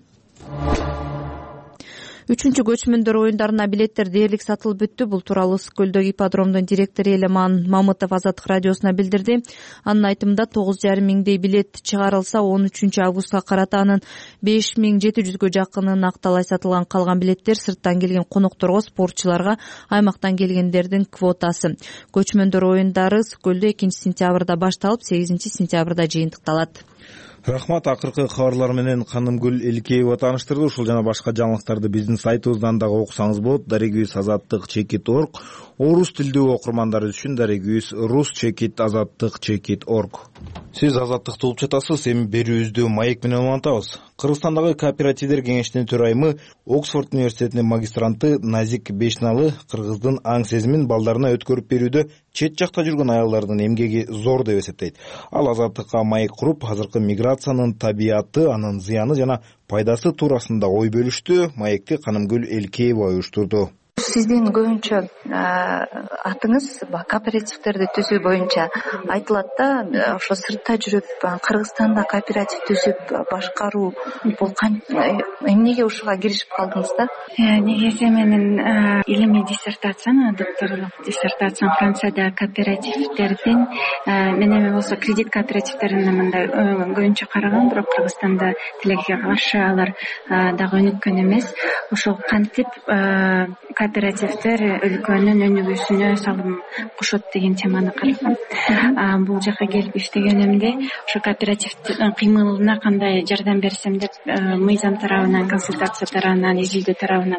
Үчүнчү көчмөндөр оюндарына билеттер дээрлик сатылып бүттү. Бул тууралуу Ысык көлдөгү ипподромдун директору Элеман Мамытов Азаттык радиосуна билдирди. Анын айтымында тогуз жарым миңдей билет чыгарылса, он үчүнчү августка карата анын беш миң жети жүзгө жакынын акталай сатылган. Калган билеттер сырттан келген конокторго, спортчуларга, аймактан келгендердин квотасы. Көчмөндөр оюндары Ысык көлдө экинчи сентябрда башталып, сегизинчи сентябрда жыйынтыкталат. Рахмат. Акыркы кабарлар менен Канымгүл Элкеева тааныштырды. Ушул жана башка жаңылыктарды биздин сайтыбыздан дагы окусаңыз болот. Дарегүз азаттык чекит орг. Орус тилдүү окурмандар үчүн Дарегүз рус чекит азаттык чекит орг. Сиз азаттыкты угуп жатасыз. Эми берүүбүздү маек менен улантабыз. Кыргызстандагы кооперативдер кеңешинин төрайымы, Оксфорд университетинин магистранты Назик Бешналы кыргыздын аң сезимин балдарына өткөрүп берүүдө чет жакта жүргөн аялдардын эмгеги зор деп эсептейт. Ал азаттыкка маек куруп, азыркы миграциянын табияты, анын зыяны жана пайдасы туурасында ой бөлүштү. Маекти Канымгүл Элкеева уюштурду. Сиздин көбүнчө атыңыз кооперативдерди түзүү боюнча айтылат да. Ошо сыртта жүрүп Кыргызстанда кооператив түзүп башкаруу бул эмнеге ушуга киришип калдыңыз да? Негизи менин илимий диссертациям, докторлук диссертациям Францияда кооперативдердин, мен эми болсо кредит кооперативдерине мындай көбүнчө карагам, бирок Кыргызстанда тилекке каршы алар дагы өнүккөн эмес. Ошол кантип кооперативдер өлкөнүн өнүгүүсүнө салым кошот деген теманы карагам. Бул жака келип иштегенимде ошо кооперативдин кыймылына кандай жардам берсем деп мыйзам тарабынан, консультация тарабынан, изилдөө тарабынан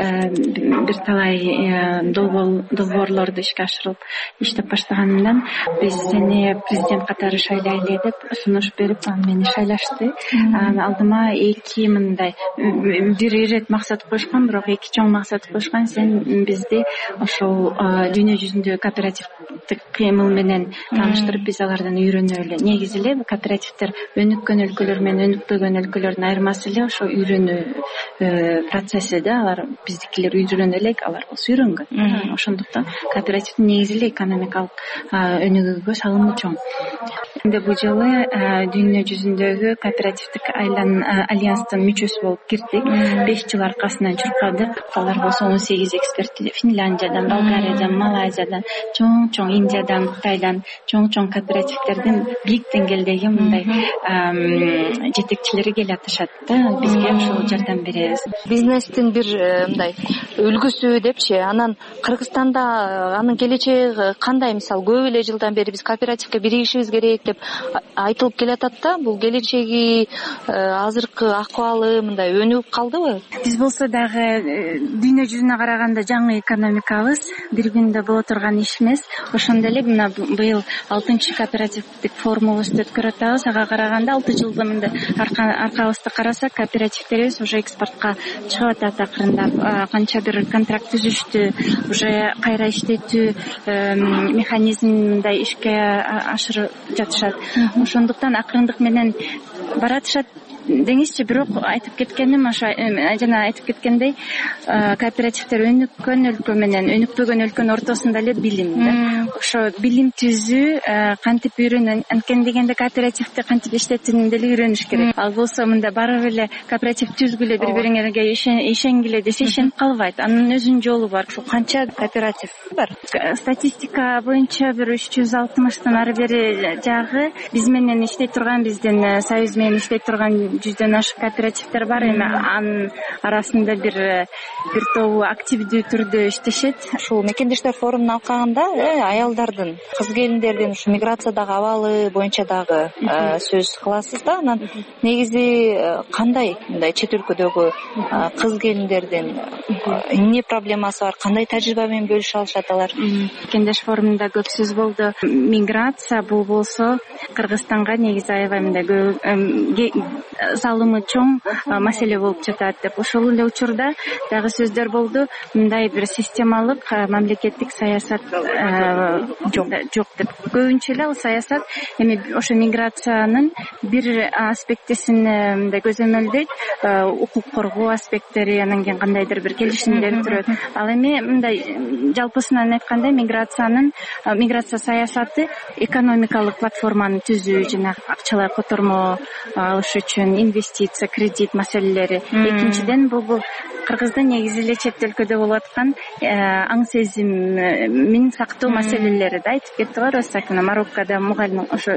бир талай долбоорлорду ишке ашырып иштеп баштаганымдан биз сени президент катары шайлайлы деп сунуш берип, мени шайлашты. Алдыма эки мындай бир ирет максат коюшкан, бирок эки чоң максат коюшкан. Сен бизди ошол дүйнө жүзүндө кооперативдик кыймыл менен тааныштырып, биз алардан үйрөнөлү. Негизи эле кооперативдер өнүккөн өлкөлөр менен өнүкпөгөн өлкөлөрдүн айырмасы эле ошо үйрөнүү процесси да. Алар биздикилер үйрөнө элек, алар болсо үйрөнгөн. Ошондуктан кооперативдин негизи эле экономикалык өнүгүүгө салымы чоң. Эми бул жылы дүйнө жүзүндөгү кооперативдик альянстын мүчөсү болуп кирдик. беш жыл аркасынан чуркадык. Алар болсо он сегиз эксперт Финляндиядан, Болгариядан, Малайзиядан, чоң-чоң Индиядан, Кытайдан, чоң-чоң кооперативдердин бийик деңгээлдеги мындай жетекчилери келатышат да. Бизге ошол жардам беребиз. Бизнестин бир мындай үлгүсү депчи, анан Кыргызстанда анын келечеги кандай? Мисалы, көп эле жылдан бери биз кооперативге биригишибиз керек деп айтылып келатат да. Бул келечеги азыркы акыбалы мындай өнүгүп калдыбы? Биз болсо дагы дүйнө жүзүнө караганда жаңы экономикабыз, бир күндө боло турган иш эмес. Ошондой эле мына быйыл алтынчы кооперативдик форумубузду өткөрүп атабыз. Ага караганда алты жылда мындай аркабызды карасак, кооперативдерибиз уже экспортко чыгып атат акырындап. Канча бир контракт түзүштү, уже кайра иштетүү механизминде ишке ашырып жатышат. Ошондуктан акырындык менен баратышат деңизчи. Бирок айтып кеткеним ошо жана айтып кеткендей, кооперативдер өнүккөн өлкө менен өнүкпөгөн өлкөнүн ортосунда эле билим да. Ошо билим түзүү, кантип үйрөнөн, анткени дегенде кооперативде кантип иштетүүнү деле үйрөнүш керек. Ал болсо мында барып эле кооператив түзгүлө, бири бириңерге ишенгиле десе ишенип калбайт. Анын өзүнүн жолу бар. Ушул канча кооператив бар? Статистика боюнча бир үч жүз алтымыштан ары бери жагы биз менен иштей турган, биздин союз менен иштей турган жүздөн ашык кооперативдер бар. Эми анын арасында бир бир тобу активдүү түрдө иштешет. Ушул мекендештер форумуна алкаганда аялдардын, кыз келиндердин ушу миграциядагы абалы боюнча дагы сөз кыласыз да. Анан негизи кандай мындай чет өлкөдөгү кыз келиндердин эмне проблемасы бар, кандай тажрыйба менен бөлүшө алышат алар? Мекендеш форумунда көп сөз болду. Миграция бул болсо Кыргызстанга негизи аябай мындай салымы чоң маселе болуп жатат деп. Ошол эле учурда дагы сөздөр болду, мындай бир системалык мамлекеттик саясат жок жок деп. Көбүнчө эле ал саясат эми ошо миграциянын бир аспектисин мындай көзөмөлдөйт, укук коргоо аспекттери, анан кийин кандайдыр бир келишимдер турат. Ал эми мындай жалпысынан айтканда миграциянын миграция саясаты экономикалык платформаны түзүү, жана акчалай котормо алыш үчүн инвестиция, кредит маселелери. Экинчиден бул Кыргызда негизи эле чет өлкөдө болуп аткан аң сезимин сактоо маселелери да айтып кетти го Росакина. Мароккодо мугалим ошо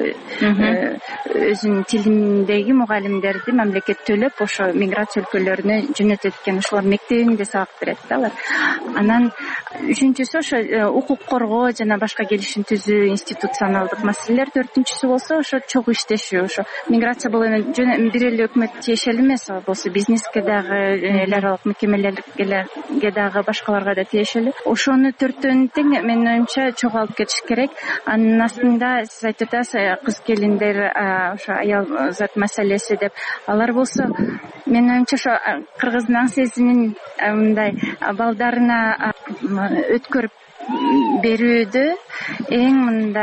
өзүнүн тилиндеги мугалимдерди мамлекет төлөп ошо миграция өлкөлөрүнө жөнөтөт экен. Ошолор мектебинде сабак берет да алар. Анан үчүнчүсү ошо укук коргоо жана башка келишим түзүү, институционалдык маселелер. Төртүнчүсү болсо ошо чогуу иштешүү. Ошо миграция бул эми бир эле өкмөт тиешелүү эмес, ал болсо бизнеске дагы, эл аралык мекемелерге дагы, башкаларга да тиешелүү. Ошону төртөөнү тең менин оюмча чогуу алып кетиш керек. Анын астында сиз айтып атасыз, кыз келиндер, ошо аял зат маселеси деп. Алар болсо менин оюмча ошо Кыргыздын аң сезимин мындай балдарына өткөрүп берүүдө эң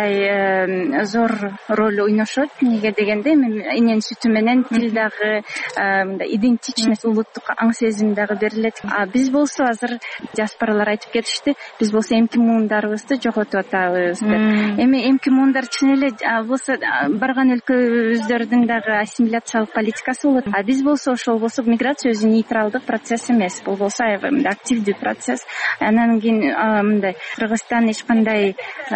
мындай зор роль ойношот. Эмнеге дегенде эненин сүтү менен тил дагы мындай идентичность, улуттук аң сезим дагы берилет. А биз болсо азыр диаспоралар айтып кетишти, биз болсо эмки муундарыбызды жоготуп атабыз деп. Эми эмки муундар чын эле болсо барган өлкөбүздөрдүн дагы ассимиляциялык политикасы болот. А биз болсо ошол болсо миграция өзү нейтралдык процесс эмес. Бул болсо аябай активдүү процесс. Анан кийин мындай Кыргызстан эч кандай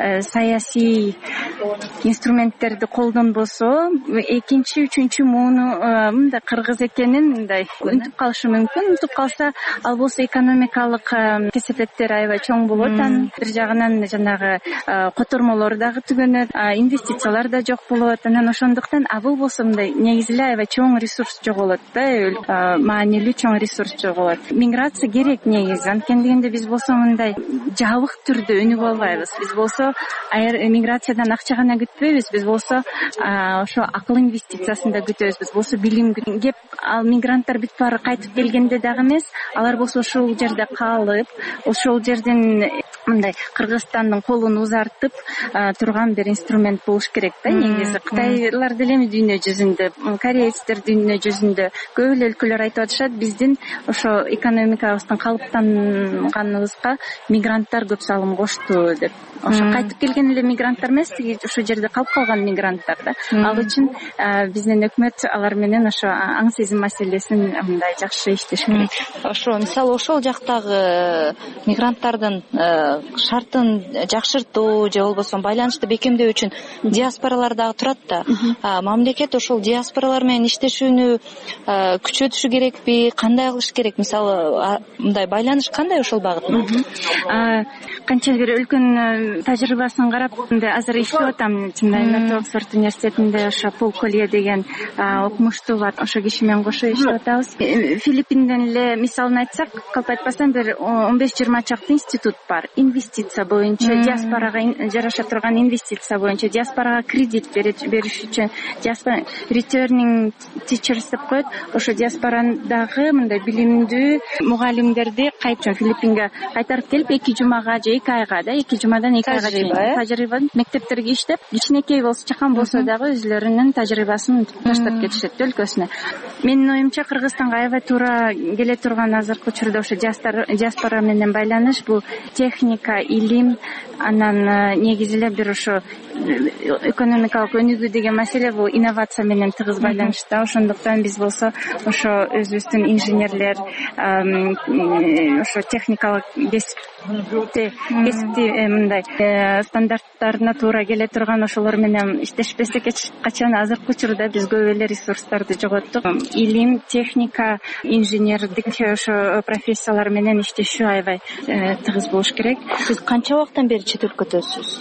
саясий инструменттерди колдонбосо, экинчи, үчүнчү мууну мындай кыргыз экенин мындай унутуп калышы мүмкүн. Унутуп калса, ал болсо экономикалык кесепеттери аябай чоң болот. Анын бир жагынан жанагы котормолор дагы түгөнөт, инвестициялар да жок болот. Анан ошондуктан а бул болсо мындай негизи эле аябай чоң ресурс жоголот да, маанилүү чоң ресурс жоголот. Миграция керек негизи. Анткени дегенде биз болсо мындай жабык түрдө өнүгүп албайбыз. Биз болсо миграциядан акча гана күтпөйбүз. Биз болсо ошо акыл инвестициясын да күтөбүз. Биз болсо билим кеп, ал мигранттар бүт баары кайтып келгенде дагы эмес, алар болсо ошол жерде калып, ошол жерден мындай Кыргызстандын колун узартып турган бир инструмент болуш керек да негизи. Кытайлар деле эми дүйнө жүзүндө, корейцтер дүйнө жүзүндө көп эле өлкөлөр айтып атышат, биздин ошо экономикабыздын калыптанганыбызга мигранттар көп салым кошту деп. Ошо кайтып келген эле мигранттар эмес, тиги ошо жерде калып калган мигранттар да. Ал үчүн биздин өкмөт алар менен ошо аң сезим маселесин мындай жакшы иштеш керек. Ошо мисалы ошол жактагы мигранттардын шартын жакшыртуу же болбосо байланышты бекемдөө үчүн диаспоралар дагы турат да. Мамлекет ошол диаспоралар менен иштешүүнү күчөтүшү керекпи, кандай кылыш керек? Мисалы мындай байланыш кандай ошол багытта? Канча бир өлкөнүн тажрыйбасын карап, азыр иштеп атам. Чындап Оксфорд университетинде ошо Пол Колье деген окумуштуу бар, ошо киши менен кошо иштеп атабыз. Филиппинден эле мисалын айтсак, калп айтпасам бир он беш жыйырма чакты институт бар. Инвестиция боюнча, диаспорага жараша турган инвестиция боюнча, диаспорага кредит бериш үчүн, диаспора returning teachers деп коет. Ошо диаспорадагы мындай билимдүү мугалимдерди кайтчу Филиппинге кайтарып келип, эки жумага же эки айга да, эки жумадан эки айга чейин тажрыйба мектептерге иштеп, кичинекей болсо, чакан болсо дагы өзлөрүнүн тажрыйбасын таштап кетишет өлкөсүнө. Менин оюмча Кыргызстанга аябай туура келе турган азыркы учурда ошо диаспора менен байланыш, бул техника, илим, анан негизи эле бир ошо экономикалык өнүгүү деген маселе, бул инновация менен тыгыз байланышта. Ошондуктан биз болсо ошо өзүбүздүн инженерлер, ошо техникалык кесипти кесипти мындай стандарттарына туура келе турган ошолор менен иштешпесек эч качан азыркы учурда биз көп эле ресурстарды жоготтук. Илим, техника, инженердик ошо профессиялар менен иштешүү аябай тыгыз болуш керек. Сиз канча убакыттан бери чет өлкөдөсүз?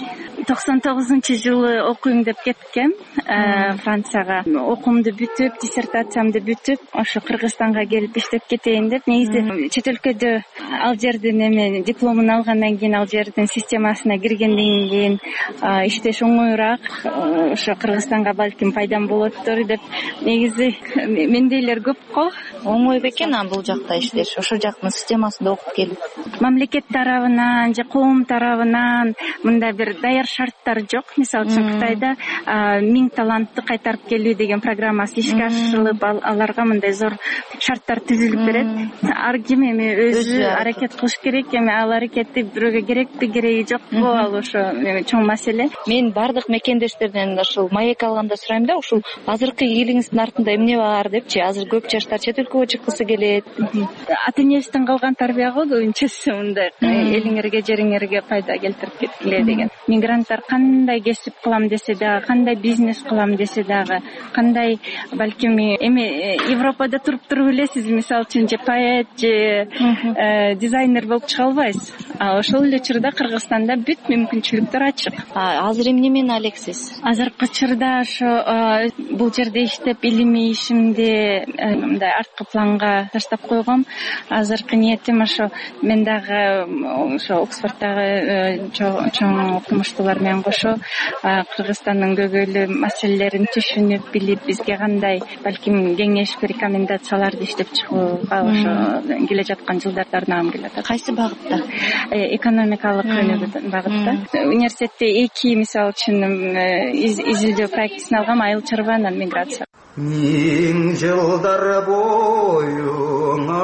токсон тогузунчу жылы окуйм деп кеткем Францияга. Окуумду бүтүп, диссертациямды бүтүп, ошо Кыргызстанга келип иштеп кетейин деп. Негизи чет өлкөдө ал жердин эме дипломун алгандан кийин, ал жердин системасына киргенден кийин иштеш оңоюраак. Ошо Кыргызстанга балким пайдам болоттур деп. Негизи мендейлер көп го. Оңой бекен ан бул жакта иштеш, ошол жактын системасында окуп келип. Мамлекет тарабынан же коом тарабынан мындай бир даяр шарттар жок. Мисалы үчүн Кытайда миң талантты кайтарып келүү деген программасы ишке ашырылып, аларга мындай зор шарттар түзүлүп берет. Ар ким эми өзү аракет кылыш керек. Эми ал аракетти бирөөгө керекпи, кереги жокпу, ал ошо чоң маселе. Мен бардык мекендештерден ушул маек алганда сурайм да, ушул азыркы ийгилигиңиздин артында эмне бар депчи. Азыр көп жаштар чет өлкөгө чыккысы келет. Ата энебизден калган тарбия го көбүнчөсү мындай элиңерге, жериңерге пайда келтирип кеткиле деген. Мигранттар кандай кесип кылам десе дагы, кандай бизнес кылам десе дагы, кандай балким эми Европада туруп туруп элесиз, мисалы үчүн же поэт же дизайнер болуп чыга албайсыз. А ошол эле учурда Кыргызстанда бүт мүмкүнчүлүктөр ачык. Азыр эмне менен алексиз? Азыркы учурда ошо бул жерде иштеп, илимий ишимди мындай арткы планга таштап койгом. Азыркы ниетим ошо мен дагы ошо Оксфорддагы чоң окумуштуулар менен кошо Кыргызстандын көйгөйлүү маселелерин түшүнүп, билип, бизге кандай балким кеңеш, рекомендацияларды иштеп чыгууга ошо келе жаткан жылдарда арнагым келип атат. Кайсы багытта? Экономикалык багытта. Университетте эки мисалы үчүн изилдөө проектисин алгам, айыл чарба, анан миграция. Миң жылдар боюңа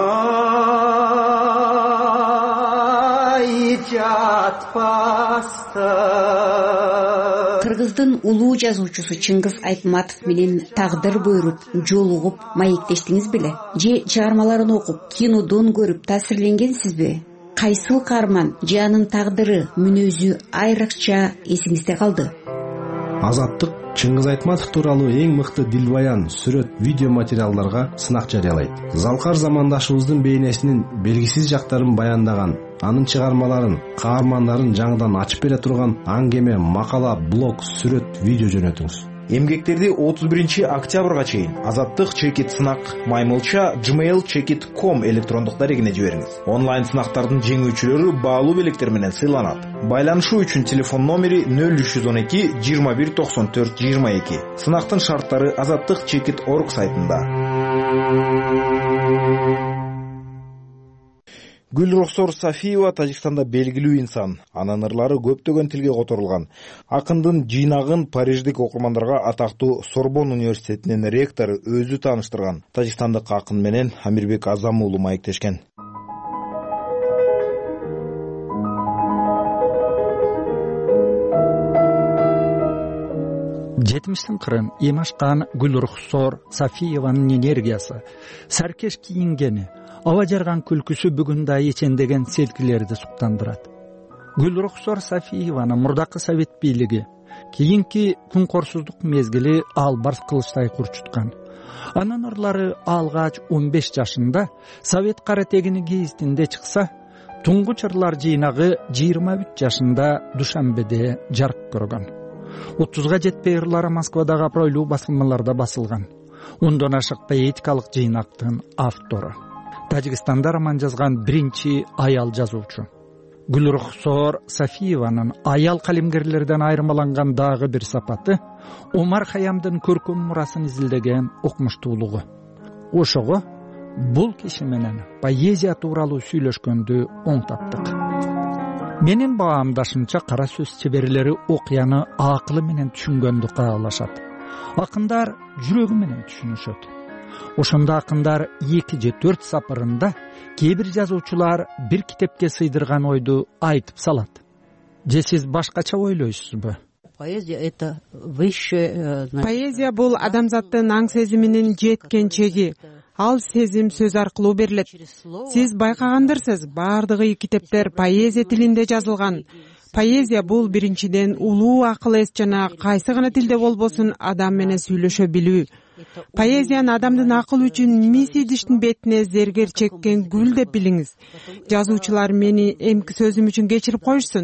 жатпасты. Кыргыздын улуу жазуучусу Чыңгыз Айтматов менен тагдыр буйруп, жолугуп, маектештиңиз беле? Же чыгармаларын окуп, кинодон көрүп таасирленгенсизби? Кайсыл каарман же анын тагдыры, мүнөзү айрыкча эсиңизде калды? Азаттык Чыңгыз Айтматов тууралуу эң мыкты дилбаян, сүрөт, видео материалдарга сынак жарыялайт. Залкар замандашыбыздын бейнесинин белгисиз жактарын баяндаган, анын чыгармаларын, каармандарын жаңыдан ачып бере турган аңгеме, макала, блог, сүрөт, видео жөнөтүңүз. Эмгектерди отуз биринчи октябрга чейин Азаттык чекит сынак маймылча gmail чекит точка ком электрондук дарегине жибериңиз. Онлайн сынактардын жеңүүчүлөрү баалуу белектер менен сыйланат. Байланышуу үчүн телефон номери нөл үч жүз он эки жыйырма бир токсон төрт жыйырма эки. Сынактын шарттары азаттык чекит точка орг сайтында. Гүлрухсор Сафиева Тажикстанда белгилүү инсан. Анын ырлары көптөгөн тилге которулган. Акындын жыйнагын париждик окурмандарга атактуу Сорбон университетинин ректору өзү тааныштырган. Тажикстандык акын менен Амирбек Азам уулу маектешкен. жетимиштин кырын эм ашкан Гүлрухсор Сафиеванын энергиясы, саркеш кийингени, аба жарган күлкүсү бүгүн да эчендеген селкилерди суктандырат. Гүлрухсор Сафиеваны мурдакы совет бийлиги кийинки күнкорсуздук мезгили албарс кылычтай курчуткан. Анын ырлары алгач он беш жашында совет кара тегини гезитинде чыкса, туңгуч ырлар жыйнагы жыйырма үч жашында Душанбеде жарык көргөн. отузга жетпей ырлары Москвадагы абройлуу басылмаларда басылган. Ондон ашык поэтикалык жыйнактын автору. Тажикстанда роман жазган биринчи аял жазуучу. Гүлрухсор Сафиеванын аял калемгерлерден айырмаланган дагы бир сапаты Омар Хаямдын көркөм мурасын изилдеген окумуштуулугу. Ошого бул киши менен поэзия тууралуу сүйлөшкөндү оң таптык. Менин баамдашымча кара сөз чеберлери окуяны акылы менен түшүнгөндү каалашат. Акындар жүрөгү менен түшүнүшөт. Ошондо акындар эки же төрт сапырында кээ бир жазуучулар бир китепке сыйдырган ойду айтып салат. Же сиз башкача ойлойсузбу? Поэзия это высшее. Поэзия бул адамзаттын аң сезиминин жеткен чеги. Ал сезим сөз аркылуу берилет. Сиз байкагандырсыз, бардыгы китептер поэзия тилинде жазылган. Поэзия бул биринчиден улуу акыл эс жана кайсы гана тилде болбосун адам менен сүйлөшө билүү. Поэзияны адамдын акыл үчүн мис идиштин бетине зергер чеккен гүл деп билиңиз. Жазуучулар мени эмки сөзүм үчүн кечирип коюшсун.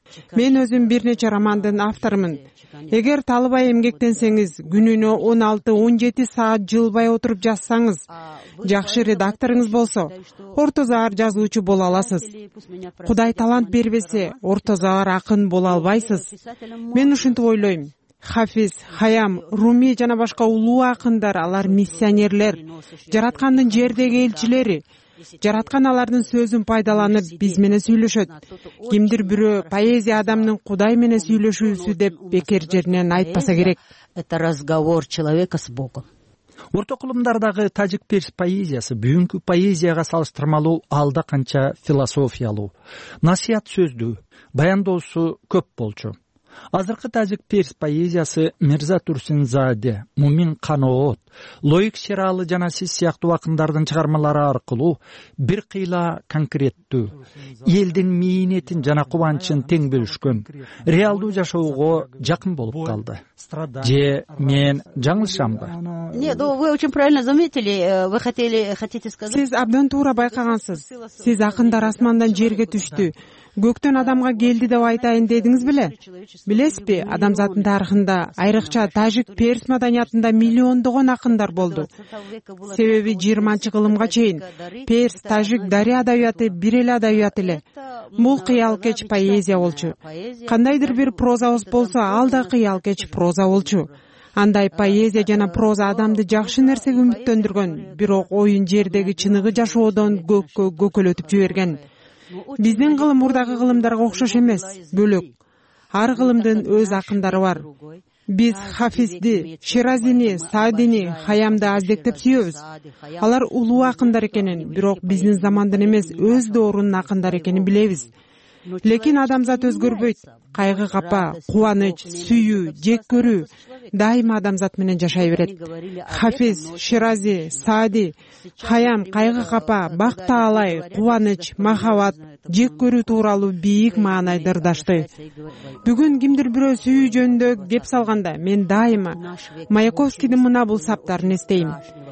мен өзүм бир нече романдын авторумун. Эгер талыбай эмгектенсеңиз, күнүнө он алты он жети саат жылбай отуруп жазсаңыз, жакшы редакторуңуз болсо, орто заар жазуучу боло аласыз. Кудай талант бербесе, орто заар акын боло албайсыз. Мен ушинтип ойлойм. Хафиз, Хаям, Руми жана башка улуу акындар, алар миссионерлер, жараткандын жердеги элчилери. Жараткан алардын сөзүн пайдаланып биз менен сүйлөшөт. Кимдир бирөө поэзия адамдын Кудай менен сүйлөшүүсү деп бекер жеринен айтпаса керек. Это разговор человека с Богом. Орто кылымдардагы тажик перс поэзиясы бүгүнкү поэзияга салыштырмалуу алда канча философиялуу, насыят сөздүү, баяндоосу көп болчу. Азыркы тажик перс поэзиясы Мирза Турсинзаде, Мумин Каноот, Лоик Шералы жана сиз сыяктуу акындардын чыгармалары аркылуу бир кыйла конкреттүү, элдин мээнетин жана кубанычын тең бөлүшкөн, реалдуу жашоого жакын болуп калды. Же мен жаңылышамбы? Нет, вы очень правильно заметили. Вы хотели, хотите сказать? Сиз абдан туура байкагансыз. Сиз акындар асмандан жерге түштү, көктөн адамга келди деп айтайын дедиңиз беле? Билесизби, адамзаттын тарыхында, айрыкча тажик перс маданиятында миллиондогон акындар болду. Себеби жыйырманчы кылымга чейин перс, тажик, дари адабияты бир эле адабият эле. Бул кыялкеч поэзия болчу. Кандайдыр бир прозабыз болсо, ал да кыялкеч проза болчу. Андай поэзия жана проза адамды жакшы нерсеге үмүттөндүргөн, бирок оюн жердеги чыныгы жашоодон көккө көкөлөтүп жиберген. Биздин кылым мурдагы кылымдарга окшош эмес, бөлөк. Ар кылымдын өз акындары бар. Биз Хафизди, Ширазини, Саадини, Хаямды аздектеп сүйөбүз. Алар улуу акындар экенин, бирок биздин замандын эмес, өз доорунун акындары экенин билебиз. Лекин адамзат өзгөрбөйт. Кайгы капа, кубаныч, сүйүү, жек көрүү дайыма адамзат менен жашай берет. Хафиз, Ширази, Саади, Хаям кайгы капа, бак таалай, кубаныч, махабат, жек көрүү тууралуу бийик маанайды ырдашты. Бүгүн кимдир бирөө сүйүү жөнүндө кеп салганда, мен дайыма Маяковскийдин мына бул саптарын эстейм.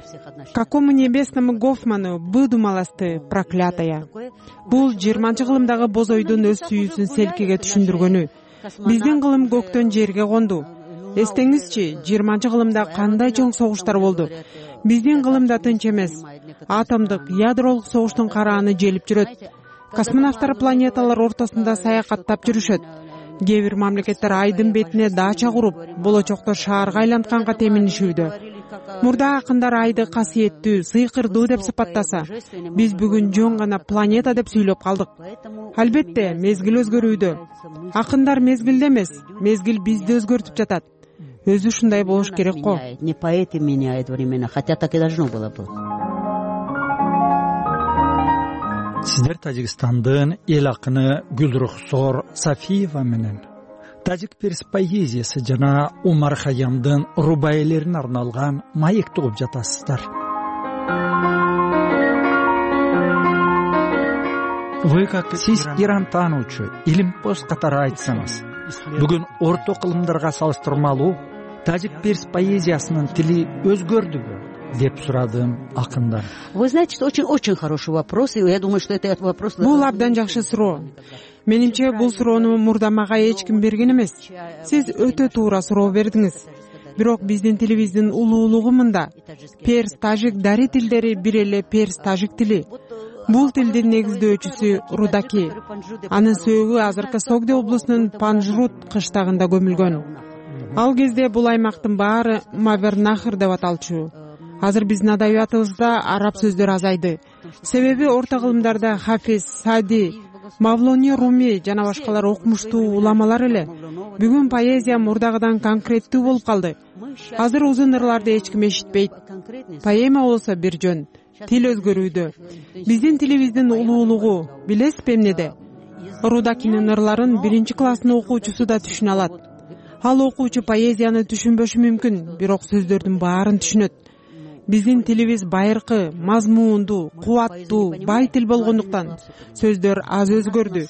Какому небесному Гофману выдумаласты, проклятая. Бул жыйырманчы кылымдагы бозойдун өз сүйүүсүн селкиге түшүндүргөнү. Биздин кылым көктөн жерге конду. Эстеңизчи, жыйырманчы кылымда кандай чоң согуштар болду. Биздин кылымда тынч эмес. Атомдук, ядролук согуштун карааны желип жүрөт. Космонавттар планеталар ортосунда саякаттап жүрүшөт. Кээ бир мамлекеттер айдын бетине дача куруп, болочокто шаарга айлантканга теминишүүдө. Мурда акындар айды касиеттүү, сыйкырдуу деп сыпаттаса, биз бүгүн жөн гана планета деп сүйлөп калдык. Албетте, мезгил өзгөрүүдө. Акындар мезгилде эмес, мезгил бизди өзгөртүп жатат. Өзү ушундай болуш керек го. Не поэты меняют времена, хотя так и должно было бы. Сиздер Тажикстандын эл акыны Гүлрухсор Сафиева менен тажик перс поэзиясы жана Умар Хаямдын рубаилерине арналган маек угуп жатасыздар. Вы как сиз Иран таануучу, илимпоз катары айтсаңыз, бүгүн орто кылымдарга салыштырмалуу тажик перс поэзиясынын тили өзгөрдүбү деп сурадым акындан. Вы знаете, что очень-очень хороший вопрос, и я думаю, что это вопрос... Бул абдан жакшы суроо. Менимче бул суроону мурда мага эч ким берген эмес. Сиз өтө туура суроо бердиңиз. Бирок биздин тилибиздин улуулугу мында. Перс, тажик, дари тилдери бир эле перс, тажик тили. Бул тилдин негиздөөчүсү Рудаки. Анын сөөгү азыркы Согде облусунун Панжрут кыштагында көмүлгөн. Ал кезде бул аймактын баары Мавернахр деп аталчу. Азыр биздин адабиятыбызда араб сөздөр азайды. Себеби орто кылымдарда Хафиз, Сади, Мавлони, Руми жана башкалар окумуштуу уламалар эле. Бүгүн поэзия мурдагыдан конкреттүү болуп калды. Азыр узун ырларды эч ким эшитпейт. Поэма болсо бир жөн, тил өзгөрүүдө. Биздин тилибиздин улуулугу билесизби эмнеде? Рудакинин ырларын биринчи класстын окуучусу да түшүнө алат. Ал окуучу поэзияны түшүнбөшү мүмкүн, бирок сөздөрдүн баарын түшүнөт. биздин тилибиз байыркы, мазмундуу, кубаттуу, бай тил болгондуктан сөздөр аз өзгөрдү.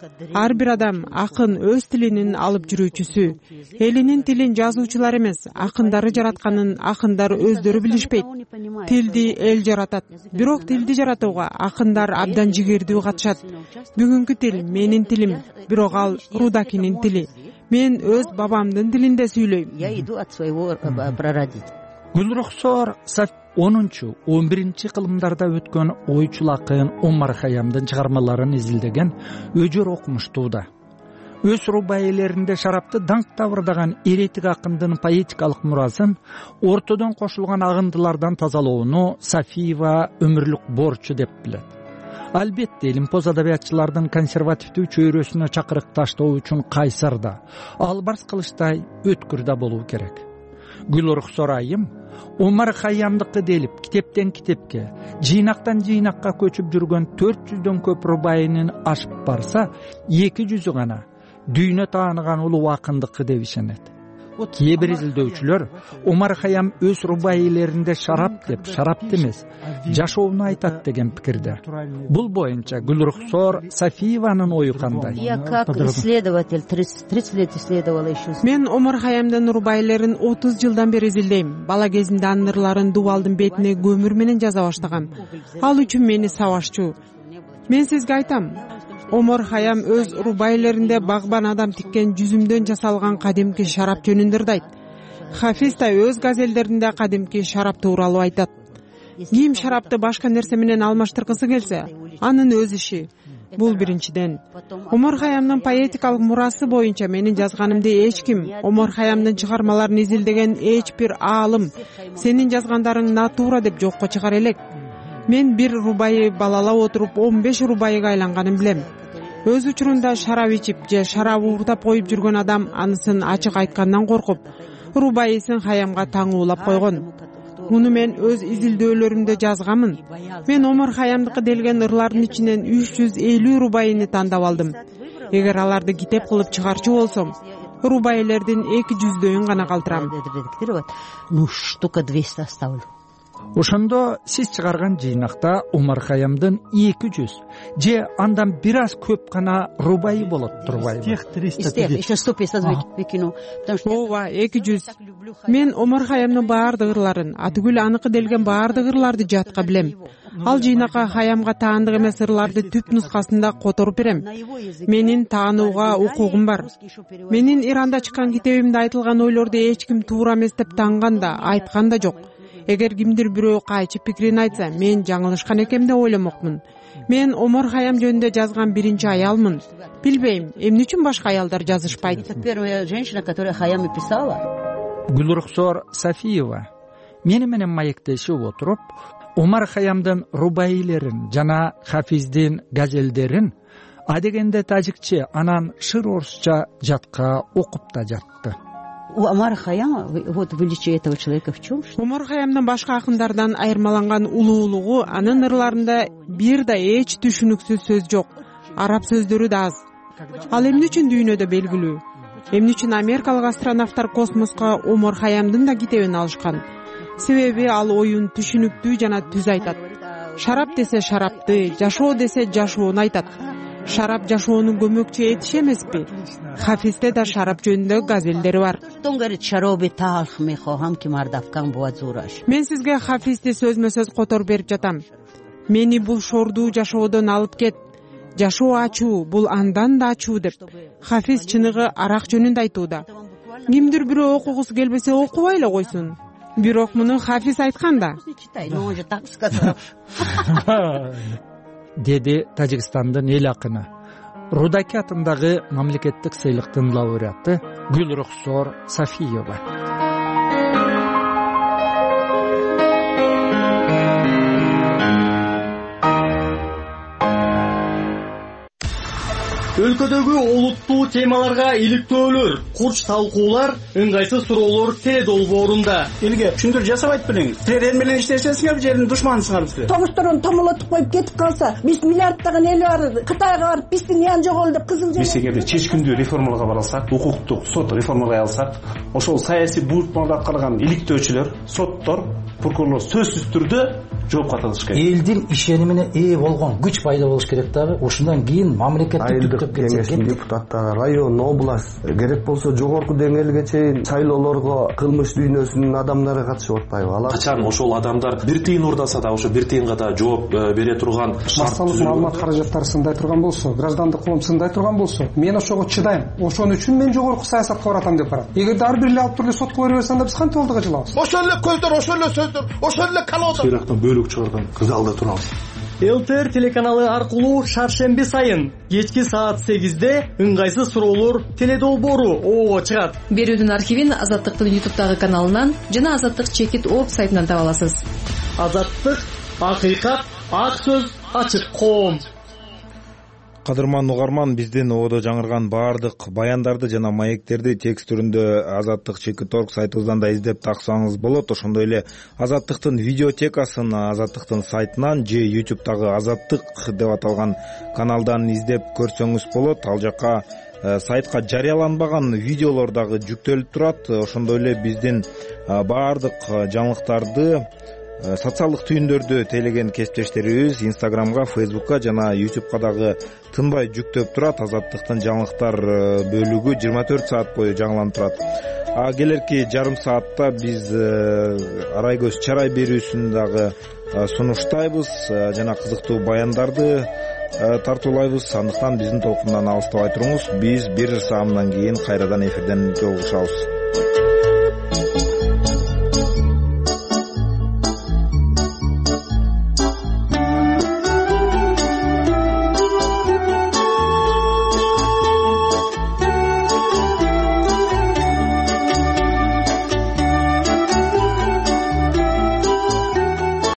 Ар бир адам акын өз тилинин алып жүрүүчүсү. Элинин тилин жазуучулар эмес, акындары жаратканын акындар өздөрү билишпейт. Тилди эл жаратат, бирок тилди жаратууга акындар абдан жигердүү катышат. Бүгүнкү тил менин тилим, бирок ал Рудакинин тили. Мен өз бабамдын тилинде сүйлөйм. Я иду от своего прародителя. Гүлрухсор онунчу он биринчи кылымдарда өткөн ойчул акын Омар Хаямдын чыгармаларын изилдеген өжөр окумуштууда. Өз рубаилеринде шарапты даңк табырдаган эретик акындын поэтикалык мурасын ортодон кошулган агындылардан тазалоону Сафиева өмүрлүк борчу деп билет. Албетте илимпоз адабиятчылардын консервативдүү чөйрөсүнө чакырык таштоо үчүн кайсар да, албарс кылычтай өткүр да болуу керек. Гүлрухсор айым Омар Хаямдыкы делип китептен китепке, жыйнактан жыйнакка көчүп жүргөн төрт жүздөн көп рубайынын ашып барса, эки жүзү гана дүйнө тааныган улуу акындыкы деп ишенет. Кээ бир изилдөөчүлөр Омар Хаям өз рубаилеринде шарап деп, шарапты эмес, жашоону айтат деген пикирде. Бул боюнча Гүлрухсор Сафиеванын ою кандай? Я как исследователь тридцать лет исследовала еще. Мен Омар Хаямдын рубайлерин отуз жылдан бери изилдейм. Бала кезинде анын ырларын дубалдын бетине көмүр менен жаза баштагам. Ал үчүн мени сабашчу. Мен сизге айтам, Омар Хаям өз рубайлеринде багбан адам тиккен жүзүмдөн жасалган кадимки шарап жөнүндө ырдайт. Хафиз да өз газелдеринде кадимки шарап тууралуу айтат. Ким шарапты башка нерсе менен алмаштыргысы келсе, анын өз иши. Бул биринчиден. Омар Хаямдын поэтикалык мурасы боюнча менин жазганымды эч ким, Омар Хаямдын чыгармаларын изилдеген эч бир аалым сенин жазгандарың натура деп жокко чыгар элек. Мен бир рубайы балалап отуруп он беш рубайыга айланганын билем. Өз учурунда шарап ичип же шарап уурдап коюп жүргөн адам анысын ачык айткандан коркуп, рубайысын Хаямга таңуулап койгон. Муну мен өз изилдөөлөрүмдө жазганмын. Мен Омар Хаямдыкы делген ырлардын ичинен үч жүз элүү рубайыны тандап алдым. Эгер аларды китеп кылып чыгарчу болсом, рубайлердин эки жүздөйүн гана калтырам. Ну, штука двести оставлю. Ошондо сиз чыгарган жыйнакта Омар Хаямдын эки жүз же андан бир аз көп гана рубайы болот турбайбы? Еще сто пятьдесят выкину. Ооба, эки жүз. Мен Омар Хаямдын баардык ырларын, атүгүл аныкы делген баардык ырларды жатка билем. Ал жыйнакка Хаямга таандык эмес ырларды түп нускасында которуп берем. Менин таанууга укугум бар. Менин Иранда чыккан китебимде айтылган ойлорду эч ким туура эмес деп танган да, айткан да жок. Эгер кимдир бирөө кайчып пикирин айтса, мен жаңылышкан экем деп ойломокмун. Мен Омар Хаям жөнүндө жазган биринчи аялмын. Билбейм, эмне үчүн башка аялдар жазышпайт? Первая женщина, которая Хаями писала. Гүлрухсор Сафиева мени менен маектешип отуруп, Омар Хаямдын рубайилерин жана Хафиздин газелдерин адегенде тажикче, анан шыр орусча жатка окуп да жатты. У Омара Хаяма вот величие этого человека в чем? Омар Хаямдын башка акындардан айырмаланган улуулугу анын ырларында бир да эч түшүнүксүз сөз жок. Араб сөздөрү да аз. Ал эмне үчүн дүйнөдө белгилүү? Эмне үчүн америкалык астронавттар космоска Омар Хаямдын да китебин алышкан? Себеби ал оюн түшүнүктүү жана түз айтат. Шарап десе шарапты, жашоо десе жашоону айтат. Шарап жашоонун көмөкчү этиши эмеспи? Хафизде да шарап жөнүндө газелдери бар. Мен сизге Хафизди сөзмө сөз которуп берип жатам. Мени бул шордуу жашоодон алып кет. Жашоо ачуу, бул андан да ачуу деп. Хафиз чыныгы арак жөнүндө айтууда. Кимдир бирөө окугусу келбесе окубай эле койсун. Бирок муну Хафиз айткан да. Деди Тажикстандын эл акыны, Рудаки атындагы мамлекеттик сыйлыктын лауреаты Гүлрухсор Сафиева. Өлкөдөгү олуттуу темаларга иликтөөлөр, курч талкуулар, ыңгайсыз суроолор Т долбоорунда. Элге түшүндүрүп жасабайт белең. Силер эл менен иштешесиңер, жердин душманысыңар силер. Тогуштурун томолотуп коюп кетип калса, биз миллиарддаган эл бар, Кытайга барып, биздин ян жоголду деп кызыл Биз эгерде чечкиндүү реформаларга бара алсак, укуктук сот реформалай алсак, ошол саясий буйрукмаларды аткарган иликтөөчүлөр, соттор прокурорлор сөзсүз түрдө жоопко тартылыш керек. Элдин ишенимине ээ болгон күч пайда болуш керек дагы. Ошондон кийин мамлекеттик түптөп кетсе. Кеңештин депутаттары, район, область, керек болсо жогорку деңгээлге чейин шайлоолорго кылмыш дүйнөсүнүн адамдары катышып атпайбы? Алар качан ошол адамдар бир тыйын уурдаса да ошо бир тыйынга да жооп бере турган массалык маалымат каражаттары сындай турган болсо, граждандык коом сындай турган болсо, мен ошого чыдайм. Ошон үчүн мен жогорку саясатка баратам деп барат. Эгерде ар бир эле алып туруп сотко бере берсе, анда биз кантип алдыга жылабыз? Ошол эле көздөр, ошол эле сөздөр, ошол эле колодо. Сыйрактан бөлүк чыгарган залда турабыз. ЛТР телеканалы аркылуу шаршемби сайын кечки саат сегизде ыңгайсыз суроолор теледолбоору оого чыгат. Берүүнүн архивин Азаттыктын ютубтагы каналынан жана Азаттык чекит орг сайтынан таба аласыз. Азаттык, акыйкат, ак сөз, ачык коом. Кадырман угарман, биздин оодо жаңырган баардык баяндарды жана маектерди текст түрүндө Азаттык чекит орг сайтыбыздан да издеп таксаңыз болот. Ошондой эле Азаттыктын видеотекасын Азаттыктын сайтынан же ютубтагы Азаттык деп аталган каналдан издеп көрсөңүз болот. Ал жака сайтка жарыяланбаган видеолор дагы жүктөлүп турат. Ошондой эле биздин баардык жаңылыктарды социалдык түйүндөрдү тейлеген кесиптештерибиз Инстаграмга, Фейсбукка жана Ютубка дагы тынбай жүктөп турат. Азаттыктын жаңылыктар бөлүгү жыйырма төрт саат бою жаңыланып турат. А келерки жарым саатта биз Арайгөз Чарай берүүсүн дагы сунуштайбыз жана кызыктуу баяндарды тартуулайбыз. Андыктан биздин толкундан алыстабай туруңуз. Биз бир саамдан кийин кайрадан эфирден жолугушабыз.